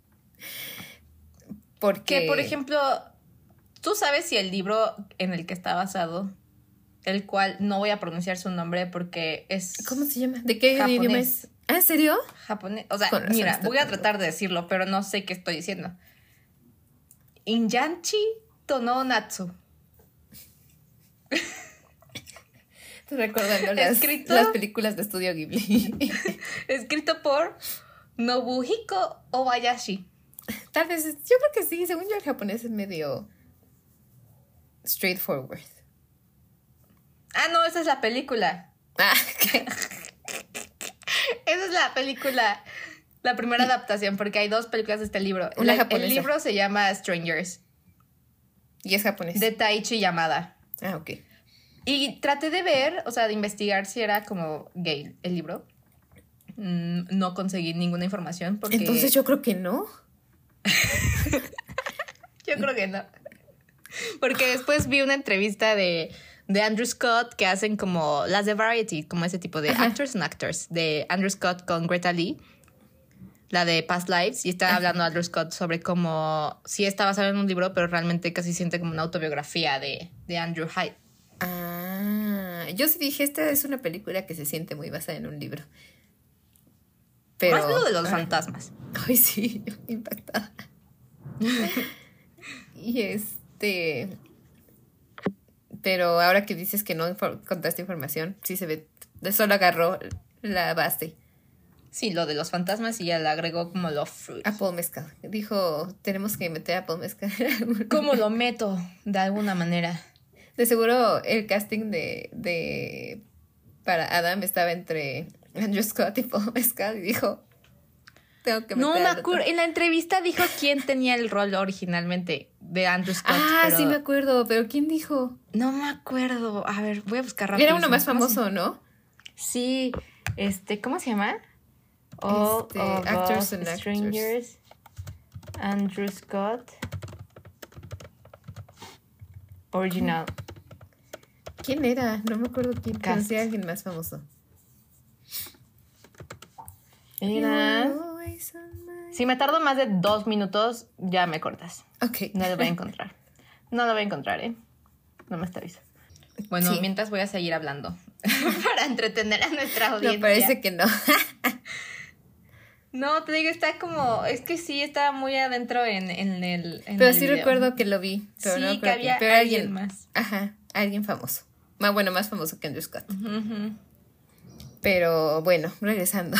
Porque, que, por ejemplo, ¿tú sabes si el libro en el que está basado, el cual no voy a pronunciar su nombre porque es... ¿Cómo se llama? ¿De qué japonés. idioma es? ¿Ah, en serio? Japonés. O sea, mira, voy a tratar de decirlo, pero no sé qué estoy diciendo. Inyanchi Tono Natsu. Recordando las, escrito, las películas de Estudio Ghibli. Escrito por Nobuhiko Obayashi. Tal vez, yo creo que sí. Según yo, el japonés es medio straightforward. Ah, no, esa es la película. Ah, ¿qué? Esa es la película, la primera adaptación, porque hay dos películas de este libro. Una la, japonesa. El libro se llama Strangers. Y es japonés. De Taichi Yamada. Ah, ok. Y traté de ver, o sea, de investigar si era como gay el libro. Mm, no conseguí ninguna información porque... Entonces yo creo que no. Yo creo que no. Porque después vi una entrevista de, de Andrew Scott que hacen como las de Variety, como ese tipo de Ajá. Actors and Actors, de Andrew Scott con Greta Lee, la de Past Lives, y estaba Ajá. hablando Andrew Scott sobre cómo sí está basado en un libro, pero realmente casi siente como una autobiografía de, de Andrew Hyde. Ah, yo sí dije, esta es una película que se siente muy basada en un libro. Pero... Más lo de los ah, fantasmas. Ay, sí, impactada. Y este... Pero ahora que dices que no infor- contaste información, sí se ve... De solo agarró la base. Sí, lo de los fantasmas y ya le agregó como los fruits. A Paul Mescal. Dijo, tenemos que meter a Paul Mescal. ¿Cómo lo meto? De alguna manera. De seguro el casting de, de para Adam estaba entre Andrew Scott y Paul Mescal y dijo, tengo que No me acuerdo. En la entrevista dijo quién tenía el rol originalmente de Andrew Scott. Ah, pero... sí me acuerdo, pero ¿quién dijo? No me acuerdo. A ver, voy a buscar rápido. Era uno más famoso, ¿no? Sí. Este, ¿cómo se llama? All este, of Actors Us and Strangers. Actors. Andrew Scott. Original. ¿Quién era? No me acuerdo quién. Cast. Conocí a alguien más famoso. Era... Si me tardo más de dos minutos, ya me cortas. Ok. No lo voy a encontrar. No lo voy a encontrar, ¿eh? No me está aviso. Bueno, sí. Mientras voy a seguir hablando. Para entretener a nuestra audiencia. Me parece que no. No, te digo, está como... Es que sí, estaba muy adentro en, en el en Pero el sí video. recuerdo que lo vi. Pero sí, no que había pero alguien, alguien más. Ajá, alguien famoso. Más bueno, más famoso que Andrew Scott. Uh-huh. Pero bueno, regresando.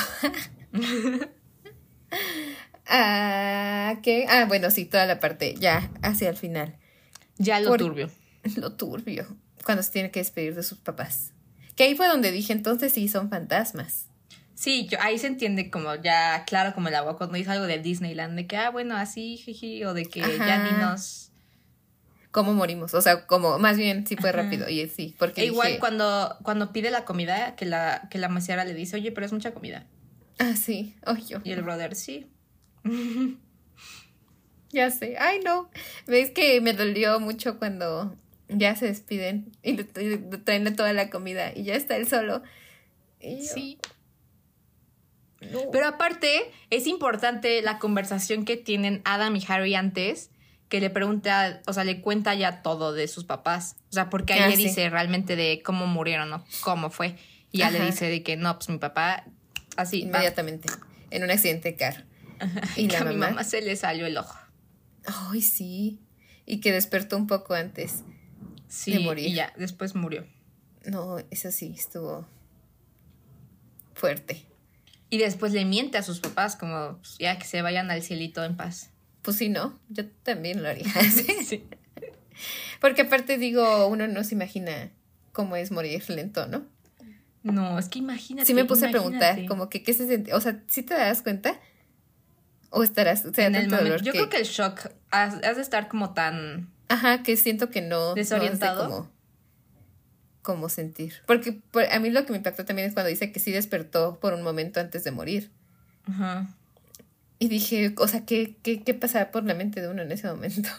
ah, ¿qué? Ah, bueno, sí, toda la parte ya hacia el final. Ya lo Por, turbio. Lo turbio. Cuando se tiene que despedir de sus papás. Que ahí fue donde dije, entonces sí, son fantasmas. Sí, yo, ahí se entiende como ya, claro, como el agua cuando dice algo de Disneyland, de que, ah, bueno, así, jiji, o de que Ajá. ya dinos... ¿Cómo morimos? O sea, como, más bien, sí fue Ajá. rápido, y sí, porque e igual dije... cuando, cuando pide la comida, que la, que la mesera le dice, oye, pero es mucha comida. Ah, sí, oh, yo. Y el brother, sí. Ya sé, ay, no. ¿Ves que me dolió mucho cuando ya se despiden y le, le traen toda la comida y ya está él solo? Y yo... Sí. No. Pero aparte, es importante la conversación que tienen Adam y Harry antes, que le pregunta, o sea, le cuenta ya todo de sus papás. O sea, porque ahí ah, le sí. dice realmente de cómo murieron o cómo fue. Y ya Ajá. le dice de que no, pues mi papá, así. Inmediatamente, va. En un accidente de carro. Ajá. Y, y la a mamá? mi mamá se le salió el ojo. Ay, sí. Y que despertó un poco antes sí, de morir. Y ya, después murió. No, eso sí, estuvo fuerte. Y después le miente a sus papás, como pues, ya que se vayan al cielito en paz. Pues sí, ¿no? Yo también lo haría. ¿Sí? Sí. Porque aparte digo, uno no se imagina cómo es morir lento, ¿no? No, es que imagínate. Sí me puse imagínate. a preguntar, como que qué se siente, o sea, ¿sí te das cuenta? ¿O estarás, o sea, en el momento, dolor yo que... creo que el shock, has, has de estar como tan... Ajá, que siento que no... Desorientado. No sé cómo, cómo sentir. Porque por, a mí lo que me impactó también es cuando dice que sí despertó por un momento antes de morir. Ajá. Y dije, o sea, ¿qué, qué, qué pasaba por la mente de uno en ese momento?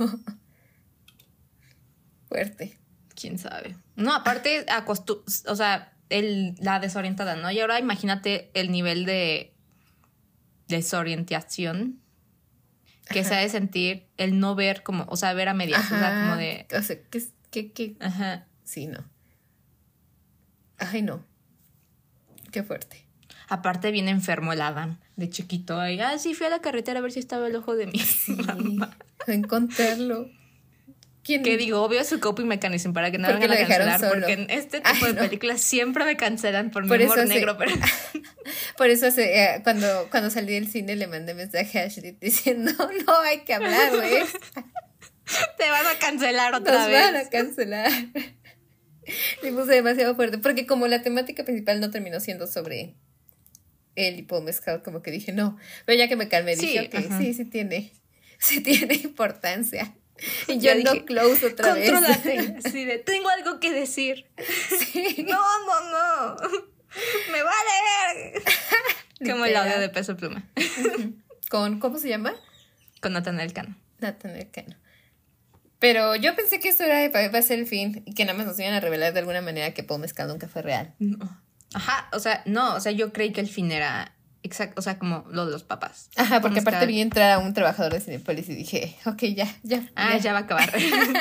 Fuerte. ¿Quién sabe? No, aparte, acostu- o sea, el, la desorientada, ¿no? Y ahora imagínate el nivel de desorientación que Ajá. se ha de sentir el no ver como, o sea, ver a medias, Ajá. o sea, como de... O sea, ¿qué, qué, qué? Ajá. Sí, no. Ay, no. Qué fuerte. Aparte viene enfermo el Adam, de chiquito. Ay, ah, sí, fui a la carretera a ver si estaba el ojo de mi sí, mamá. A encontrarlo. ¿Quién? Que digo, obvio su coping mechanism para que no me van a cancelar. Solo. Porque en este tipo Ay, de no. películas siempre me cancelan por, por mi humor negro. Pero... por eso hace, eh, cuando, cuando salí del cine le mandé mensaje a Ashley diciendo, no hay que hablar, güey. Te van a cancelar otra Nos vez. Nos van a cancelar. Le puse demasiado fuerte. Porque como la temática principal no terminó siendo sobre él y Paul Mescal, como que dije, no. Pero ya que me calmé, sí, dije, ok, sí, sí tiene, sí tiene importancia. Y yo ya no dije, close otra contrólate. vez. Así de, tengo algo que decir. Sí. No, no, no. Me va a leer. Como el audio de Peso Pluma. ¿Con, cómo se llama? Con Nathaniel Cano. Nathaniel Cano. Pero yo pensé que esto era para ser el fin y que nada más nos iban a revelar de alguna manera que Paul Mescal nunca fue real. No. Ajá, o sea, no, o sea, yo creí que el fin era exacto, o sea, como lo de los papás. Ajá, porque aparte vi entrar a un trabajador de Cinépolis y dije, ok, ya, ya. Ah, ya, ya va a acabar.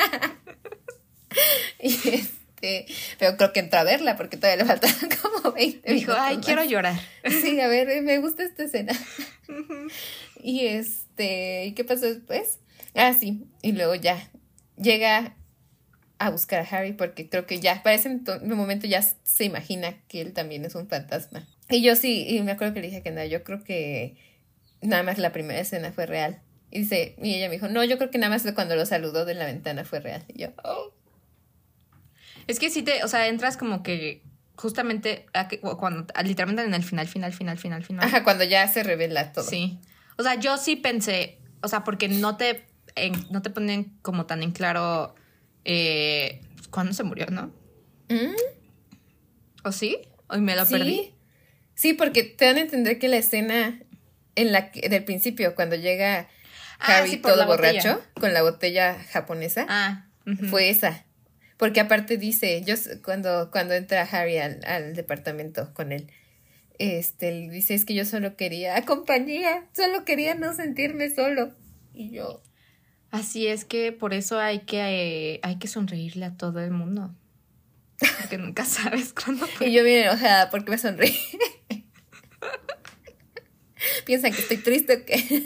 Y este, pero creo que entró a verla porque todavía le faltan como veinte. Dijo, ay, más. Quiero llorar. Sí, a ver, me gusta esta escena. Uh-huh. Y este, ¿y qué pasó después? Ah, sí, y luego ya llega a buscar a Harry porque creo que ya para ese momento ya se imagina que él también es un fantasma. Y yo sí, y me acuerdo que le dije que no, yo creo que nada más la primera escena fue real. Y dice, y ella me dijo, no, yo creo que nada más cuando lo saludó de la ventana fue real. Y yo, oh. Es que sí te, o sea, entras como que justamente a que, cuando, literalmente en el final, final, final, final, final. Ajá, cuando ya se revela todo. Sí. O sea, yo sí pensé, o sea, porque no te, en, no te ponen como tan en claro eh, cuándo se murió, ¿no? ¿Mm? ¿O sí? ¿O me lo sí. perdí? Sí, porque te dan a entender que la escena en la que, del principio, cuando llega Harry ah, sí, todo borracho, con la botella japonesa, ah, uh-huh. fue esa. Porque aparte dice, yo cuando, cuando entra Harry al, al departamento con él, este, dice, es que yo solo quería compañía, solo quería no sentirme solo. Y yo... Así es que por eso hay que, eh, hay que sonreírle a todo el mundo. Porque nunca sabes cuándo... Y yo bien enojada porque me sonreí. Piensan que estoy triste o qué.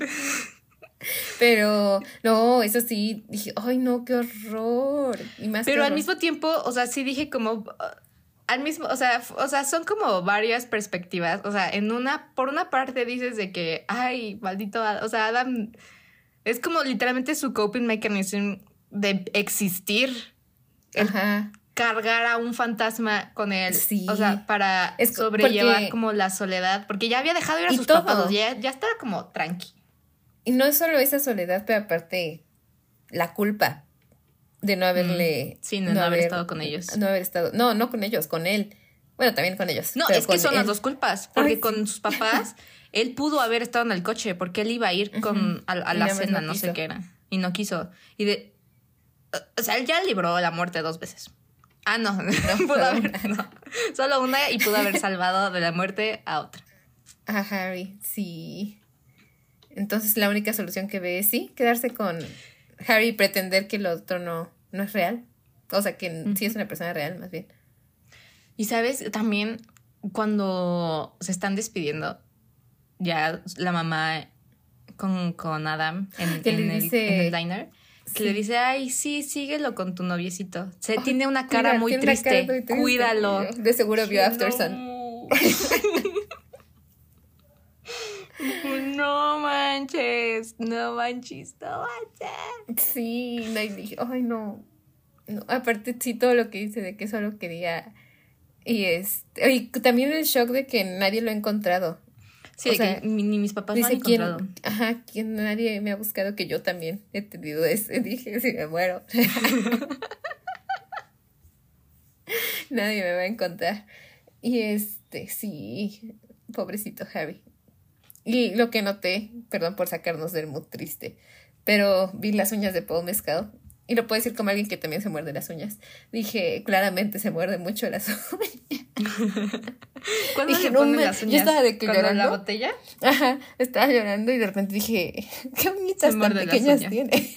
Pero, no, eso sí, dije, ay no, qué horror. Y más Pero horror. Al mismo tiempo, o sea, sí dije como... Uh, al mismo, o sea, o sea, son como varias perspectivas. O sea, en una, por una parte dices de que, ay, maldito Adam. O sea, Adam es como literalmente su coping mechanism de existir. Ajá. Cargar a un fantasma con él, sí. o sea, para es sobrellevar porque... como la soledad, porque ya había dejado ir a sus todo. papás, ya, ya estaba como tranqui. Y no es solo esa soledad, pero aparte la culpa de no haberle... Mm, sí, no, no haber, haber estado con ellos. No haber estado, no, no con ellos, con él. Bueno, también con ellos. No, es que son él. las dos culpas, porque Ay, con sí. sus papás, él pudo haber estado en el coche, porque él iba a ir con, uh-huh. a, a la cena, no, no sé qué era, y no quiso. Y de... O sea, él ya libró la muerte dos veces. Ah, no, no, pudo haber, no. Solo una y pudo haber salvado de la muerte a otra. A Harry, sí. Entonces la única solución que ve es sí, quedarse con Harry y pretender que el otro no, no es real. O sea, que uh-huh. sí es una persona real, más bien. Y sabes, también cuando se están despidiendo, ya la mamá con, con Adam en, en, el, dice... en el diner... Que sí. Le dice, ay, sí, síguelo con tu noviecito. Se oh, tiene una cara, cuida, muy, tiene triste. Una cara muy triste. Cuídalo. De seguro vio After Sun. No manches, no manches, no manches. Sí, no, y dije, ay, no. no. Aparte, sí, todo lo que dice de que solo quería. Y este. Y también el shock de que nadie lo ha encontrado. Sí, o sea, que ni mis papás lo han encontrado. ¿Quién, ajá, que nadie me ha buscado, que yo también he tenido ese. Dije, si me muero. Nadie me va a encontrar. Y este, sí, pobrecito Harry. Y lo que noté, perdón por sacarnos del mood triste, pero vi las uñas de Paul Mescal. Y lo puedo decir como alguien que también se muerde las uñas. Dije, claramente se muerde mucho las uñas. ¿Cuándo dije, le ponen no, las uñas? Yo estaba de que llorando. ¿La botella? Ajá, estaba llorando y de repente dije, qué uñitas tan pequeñas tiene.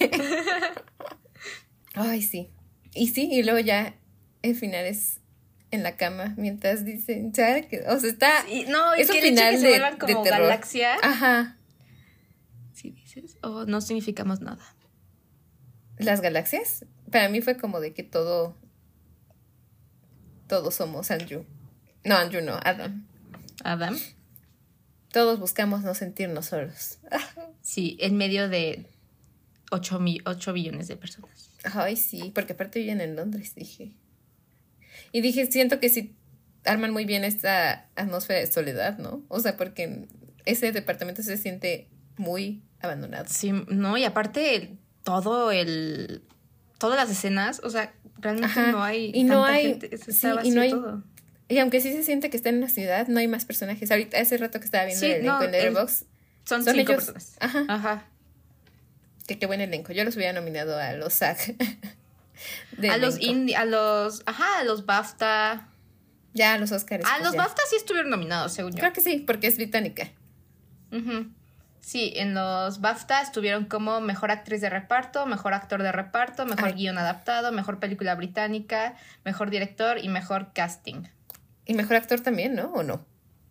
Ay, sí. Y sí, y luego ya el final es en la cama mientras dicen, ¿sabes? O sea, está... Sí, no, es y un que final el hecho que se vuelvan como de terror. Galaxia. Ajá. Sí, dices, o oh, no significamos nada. Las galaxias, para mí fue como de que todo, todos somos Andrew. No, Andrew no, Adam. Adam. Todos buscamos no sentirnos solos. Sí, en medio de ocho, mi, ocho billones de personas. Ay, sí, porque aparte viven en Londres, dije. Y dije, siento que sí arman muy bien esta atmósfera de soledad, ¿no? O sea, porque ese departamento se siente muy abandonado. Sí, no, y aparte... todo el todas las escenas, o sea, realmente Ajá. no hay y no tanta hay gente, se sí, está y no hay todo. Y aunque sí se siente que está en una ciudad, no hay más personajes. Ahorita hace rato que estaba viendo sí, el elenco no, en Letterboxd, son, son cinco ellos, personas. Ajá. Ajá. Que qué buen elenco. Yo los hubiera nominado a los SAG. a los indie, a los ajá, a los BAFTA. Ya, a los Oscars. A pues los ya. BAFTA sí estuvieron nominados, según yo. Creo que sí, porque es británica. Uh-huh. Sí, en los BAFTA estuvieron como Mejor Actriz de Reparto, Mejor Actor de Reparto, Mejor Ay. Guión Adaptado, Mejor Película Británica, Mejor Director y Mejor Casting. Y Mejor Actor también, ¿no? ¿O no?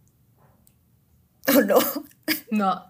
¿O no? No.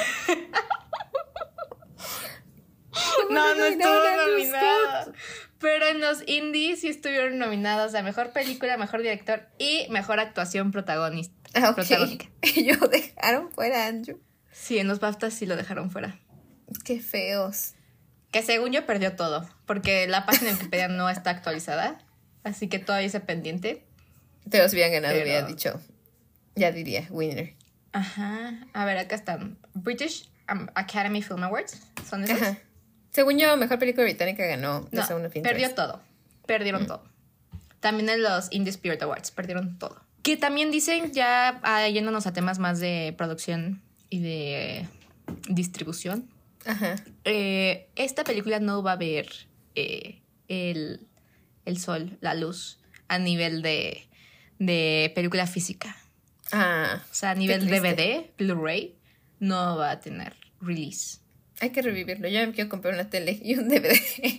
no, no estuvo nominado. Pero en los indies sí estuvieron nominados a Mejor Película, Mejor Director y Mejor Actuación protagonista. Ah, okay. protagónica. Ellos dejaron fuera a Andrew. Sí, en los BAFTA sí lo dejaron fuera. Qué feos. Que según yo perdió todo, porque la página de Wikipedia no está actualizada, así que todavía está pendiente. Pero si hubieran ganado, pero... hubiera dicho, ya diría, winner. Ajá. A ver, acá están. British Academy Film Awards. ¿Son esos? Ajá. Según yo, mejor película británica ganó no, Sound of Interest. Perdió todo. Perdieron mm. todo. También en los Indie Spirit Awards. Perdieron todo. Que también dicen, ya ah, yéndonos a temas más de producción y de distribución. Ajá. Eh, esta película no va a ver eh, el, el sol, la luz, a nivel de, de película física. Ah. O sea, a nivel D V D, Blu-ray, no va a tener release. Hay que revivirlo. Yo me quiero comprar una tele y un D V D.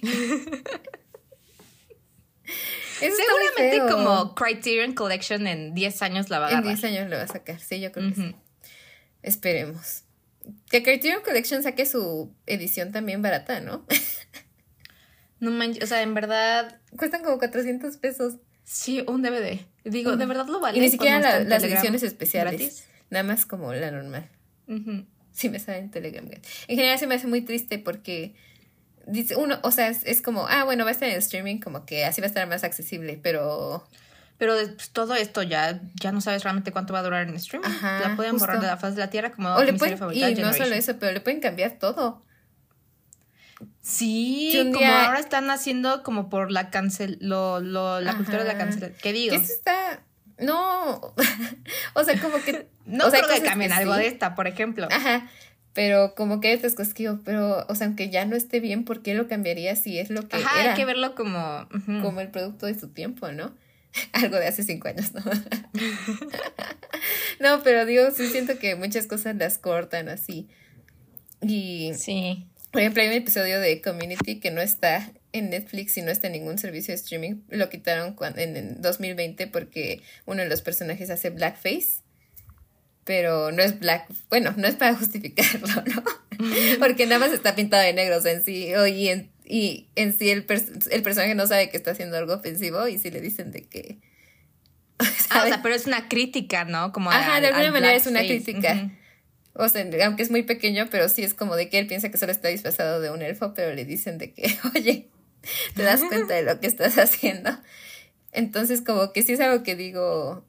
Seguramente como Criterion Collection en diez años la va a agarrar. En diez años lo va a sacar, sí, yo creo uh-huh. que sí. Esperemos. Que Criterion Collection saque su edición también barata, ¿no? No manches, o sea, en verdad... Cuestan como cuatrocientos pesos. Sí, un D V D. Digo, uh-huh. ¿de verdad lo vale? Y ni siquiera la, las ediciones especiales. ¿Gratis? Nada más como la normal. Uh-huh. Sí me sale en Telegram. En general se me hace muy triste porque... Dice uno, o sea, es, es como, ah, bueno, va a estar en streaming, como que así va a estar más accesible, pero... Pero pues, todo esto ya, ya no sabes realmente cuánto va a durar en streaming. Ajá, la pueden justo. borrar de la faz de la tierra como o le pueden, favorita. Y no solo eso, pero le pueden cambiar todo. Sí, si como día... ahora están haciendo como por la cancel, lo, lo, la Ajá. cultura de la cancel. ¿Qué digo? Que eso está... No, o sea, como que... no o sea, creo que cambien algo sí. de esta, por ejemplo. Ajá. Pero como que hay otras cosas que digo, pero, o sea, aunque ya no esté bien, ¿por qué lo cambiaría si es lo que Ajá, era? Hay que verlo como... Uh-huh. Como el producto de su tiempo, ¿no? Algo de hace cinco años, ¿no? No, pero digo, sí siento que muchas cosas las cortan así. Y... Sí. Por ejemplo, hay un episodio de Community que no está en Netflix y no está en ningún servicio de streaming. Lo quitaron cuando, en, en dos mil veinte porque uno de los personajes hace blackface. Pero no es black, bueno, no es para justificarlo, ¿no? Porque nada más está pintado de negro, o sea, en sí, o, y, en, y en sí el, pers- el personaje no sabe que está haciendo algo ofensivo y sí le dicen de que... Ah, o sea, pero es una crítica, ¿no? Como Ajá, al, de alguna manera es una face. crítica. Uh-huh. O sea, aunque es muy pequeño, pero sí es como de que él piensa que solo está disfrazado de un elfo, pero le dicen de que, oye, ¿te das cuenta de lo que estás haciendo? Entonces, como que sí es algo que digo...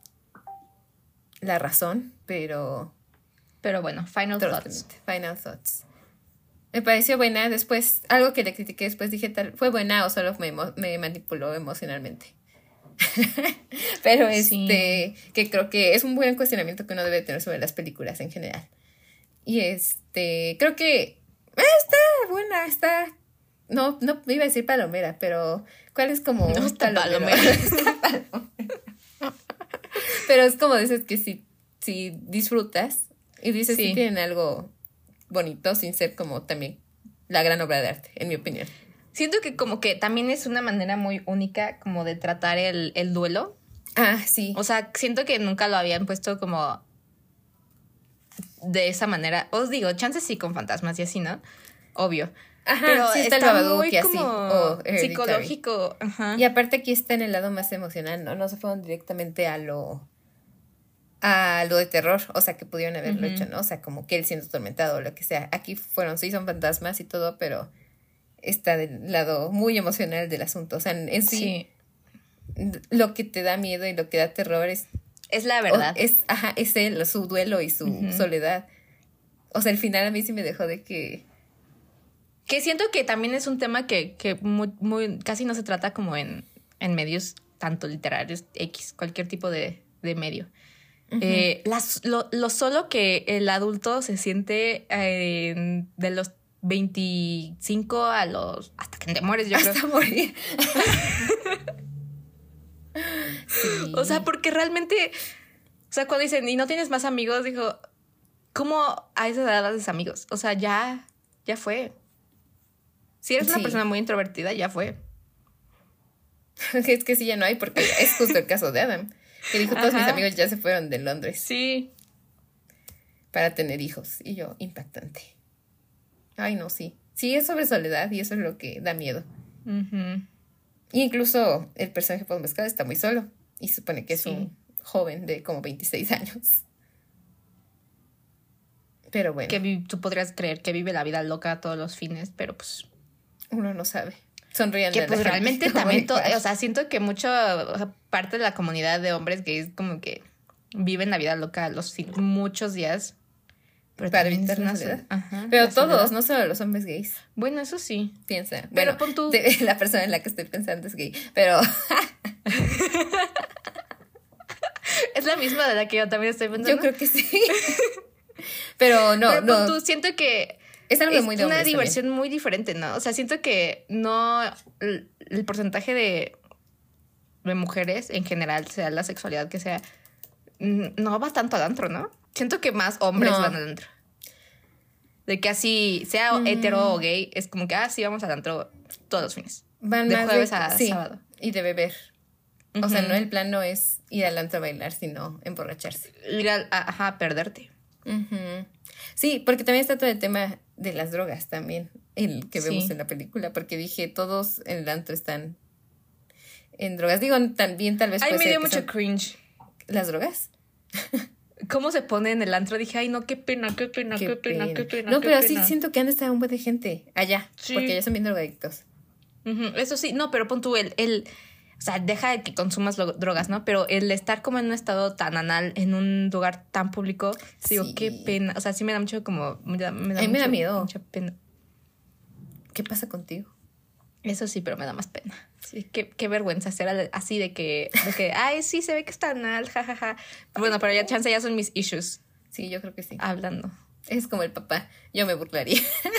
la razón, pero... Pero bueno, final thoughts. Final thoughts. Me pareció buena. Después, algo que le critiqué después dije, tal, ¿fue buena o solo me, me manipuló emocionalmente? Pero sí. este, que creo que es un buen cuestionamiento que uno debe tener sobre las películas en general. Y este, creo que eh, está buena, está... No, no iba a decir palomera, pero ¿cuál es como no está palomera? palomera. Pero es como dices que si, si disfrutas y dices sí. que tienen algo bonito sin ser como también la gran obra de arte, en mi opinión. Siento que como que también es una manera muy única como de tratar el, el duelo. Ah, sí. O sea, siento que nunca lo habían puesto como de esa manera. Os digo, chances sí con fantasmas y así, ¿no? Obvio. Ajá, pero sí está, está el muy así, como o psicológico. Ajá. Y aparte aquí está en el lado más emocional, ¿no? No se fueron directamente a lo a lo de terror, o sea, que pudieron haberlo uh-huh. hecho, ¿no? O sea, como que él siendo atormentado o lo que sea. Aquí fueron, sí, son fantasmas y todo, pero está del lado muy emocional del asunto. O sea, en, en sí, sí, lo que te da miedo y lo que da terror es... Es la verdad. O, es, ajá, es él, su duelo y su uh-huh. soledad. O sea, al final a mí sí me dejó de que... Que siento que también es un tema que, que muy, muy casi no se trata como en, en medios tanto literarios, X, cualquier tipo de, de medio. Uh-huh. Eh, las, lo, lo solo que el adulto se siente eh, de los veinticinco a los... Hasta que te mueres, yo hasta creo. Hasta morir. Sí. O sea, porque realmente... O sea, cuando dicen, y no tienes más amigos, digo, ¿cómo a esa edad haces amigos? O sea, ya, ya fue. Si eres sí. una persona muy introvertida, ya fue. Es que sí, ya no hay, porque es justo el caso de Adam. Que dijo, todos Ajá. mis amigos ya se fueron de Londres. Sí. Para tener hijos. Y yo, impactante. Ay, no, sí. Sí, es sobre soledad y eso es lo que da miedo. Uh-huh. Y incluso el personaje Paul Mescal está muy solo. Y se supone que es sí. un joven de como veintiséis años. Pero bueno. Que vi- tú podrías creer que vive la vida loca a todos los fines, pero pues... Uno no sabe. Sonriendo. Que pues realmente también, to- o sea, siento que mucho o sea, parte de la comunidad de hombres gays como que viven la vida loca los muchos días. Pero para evitar la soledad. Ajá, pero todos, soledad. No solo los hombres gays. Bueno, eso sí. Piensa. Pero bueno, pon tú... de, la persona en la que estoy pensando es gay, pero... ¿Es la misma de la que yo también estoy pensando? Yo creo que sí. Pero no, pero no. Pon tú, siento que... Es algo muy de una diversión también. muy diferente, ¿no? O sea, siento que no... El, el porcentaje de, de mujeres en general, sea la sexualidad que sea, no va tanto al antro, ¿no? Siento que más hombres no. van al antro. De que así, sea mm. hetero o gay, es como que, ah, sí, vamos al antro todos los fines. Van de más jueves de, a sí, sábado. Y de beber. Uh-huh. O sea, no, el plan no es ir al antro a bailar, sino emborracharse. Ir a, a, ajá, a perderte. Uh-huh. Sí, porque también está todo el tema de las drogas también, el que vemos sí. en la película, porque dije, todos en el antro están en drogas. Digo, también tal vez Ay, puede me dio ser mucho son... cringe. ¿Las drogas? ¿Cómo se pone en el antro? Dije, ay, no, qué pena, qué pena, qué, qué pena, pena, qué pena. No, qué pero pena. sí siento que han estado un buen de gente allá, sí. porque allá son bien drogadictos. Uh-huh. Eso sí, no, pero pon tú el, el... O sea, deja de que consumas lo, drogas, ¿no? Pero el estar como en un estado tan anal, en un lugar tan público, sí. digo, qué pena. O sea, sí me da mucho como... Me da, me da A mí mucho, me da miedo. Mucha pena. ¿Qué pasa contigo? Eso sí, pero me da más pena. Sí, qué, qué vergüenza ser así de que, de que, ay, sí, se ve que está anal, jajaja. Ja, ja. Bueno, pero ya chance ya son mis issues. Sí, yo creo que sí. Hablando. Es como el papá. Yo me burlaría.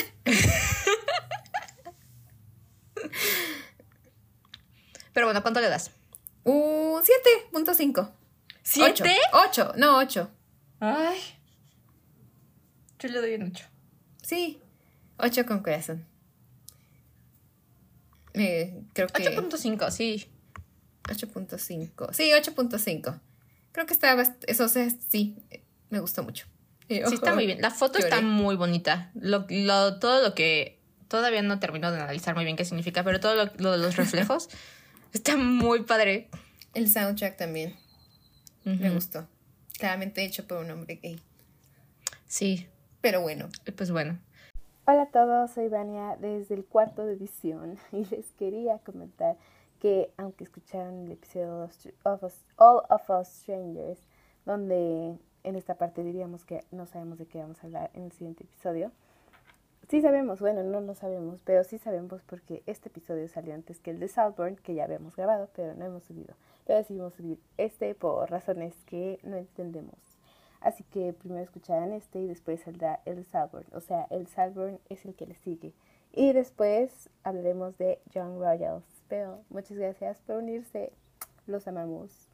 Pero bueno, ¿cuánto le das? Uh, siete punto cinco. ¿siete? ocho, no, ocho. Ay. Yo le doy un ocho. Sí, ocho con corazón. Eh, creo que... ocho punto cinco, sí. ocho punto cinco. Sí, ocho punto cinco. Creo que está bast... Eso, o sea, sí, me gustó mucho. Sí, oh, está muy bien. La foto lloré. Está muy bonita. Lo, lo, todo lo que... Todavía no termino de analizar muy bien qué significa, pero todo lo, lo de los reflejos está muy padre. El soundtrack también. Uh-huh. Me gustó. Claramente hecho por un hombre gay. Sí. Pero bueno. Pues bueno. Hola a todos, soy Vania desde el cuarto de edición y les quería comentar que aunque escucharon el episodio of Us, All of Us Strangers, donde en esta parte diríamos que no sabemos de qué vamos a hablar en el siguiente episodio, sí sabemos, bueno, no lo sabemos, pero sí sabemos porque este episodio salió antes que el de Saltburn, que ya habíamos grabado, pero no hemos subido. Pero decidimos subir este por razones que no entendemos. Así que primero escucharán este y después saldrá el Saltburn. O sea, el Saltburn es el que le sigue. Y después hablaremos de Young Royals. Pero muchas gracias por unirse. Los amamos.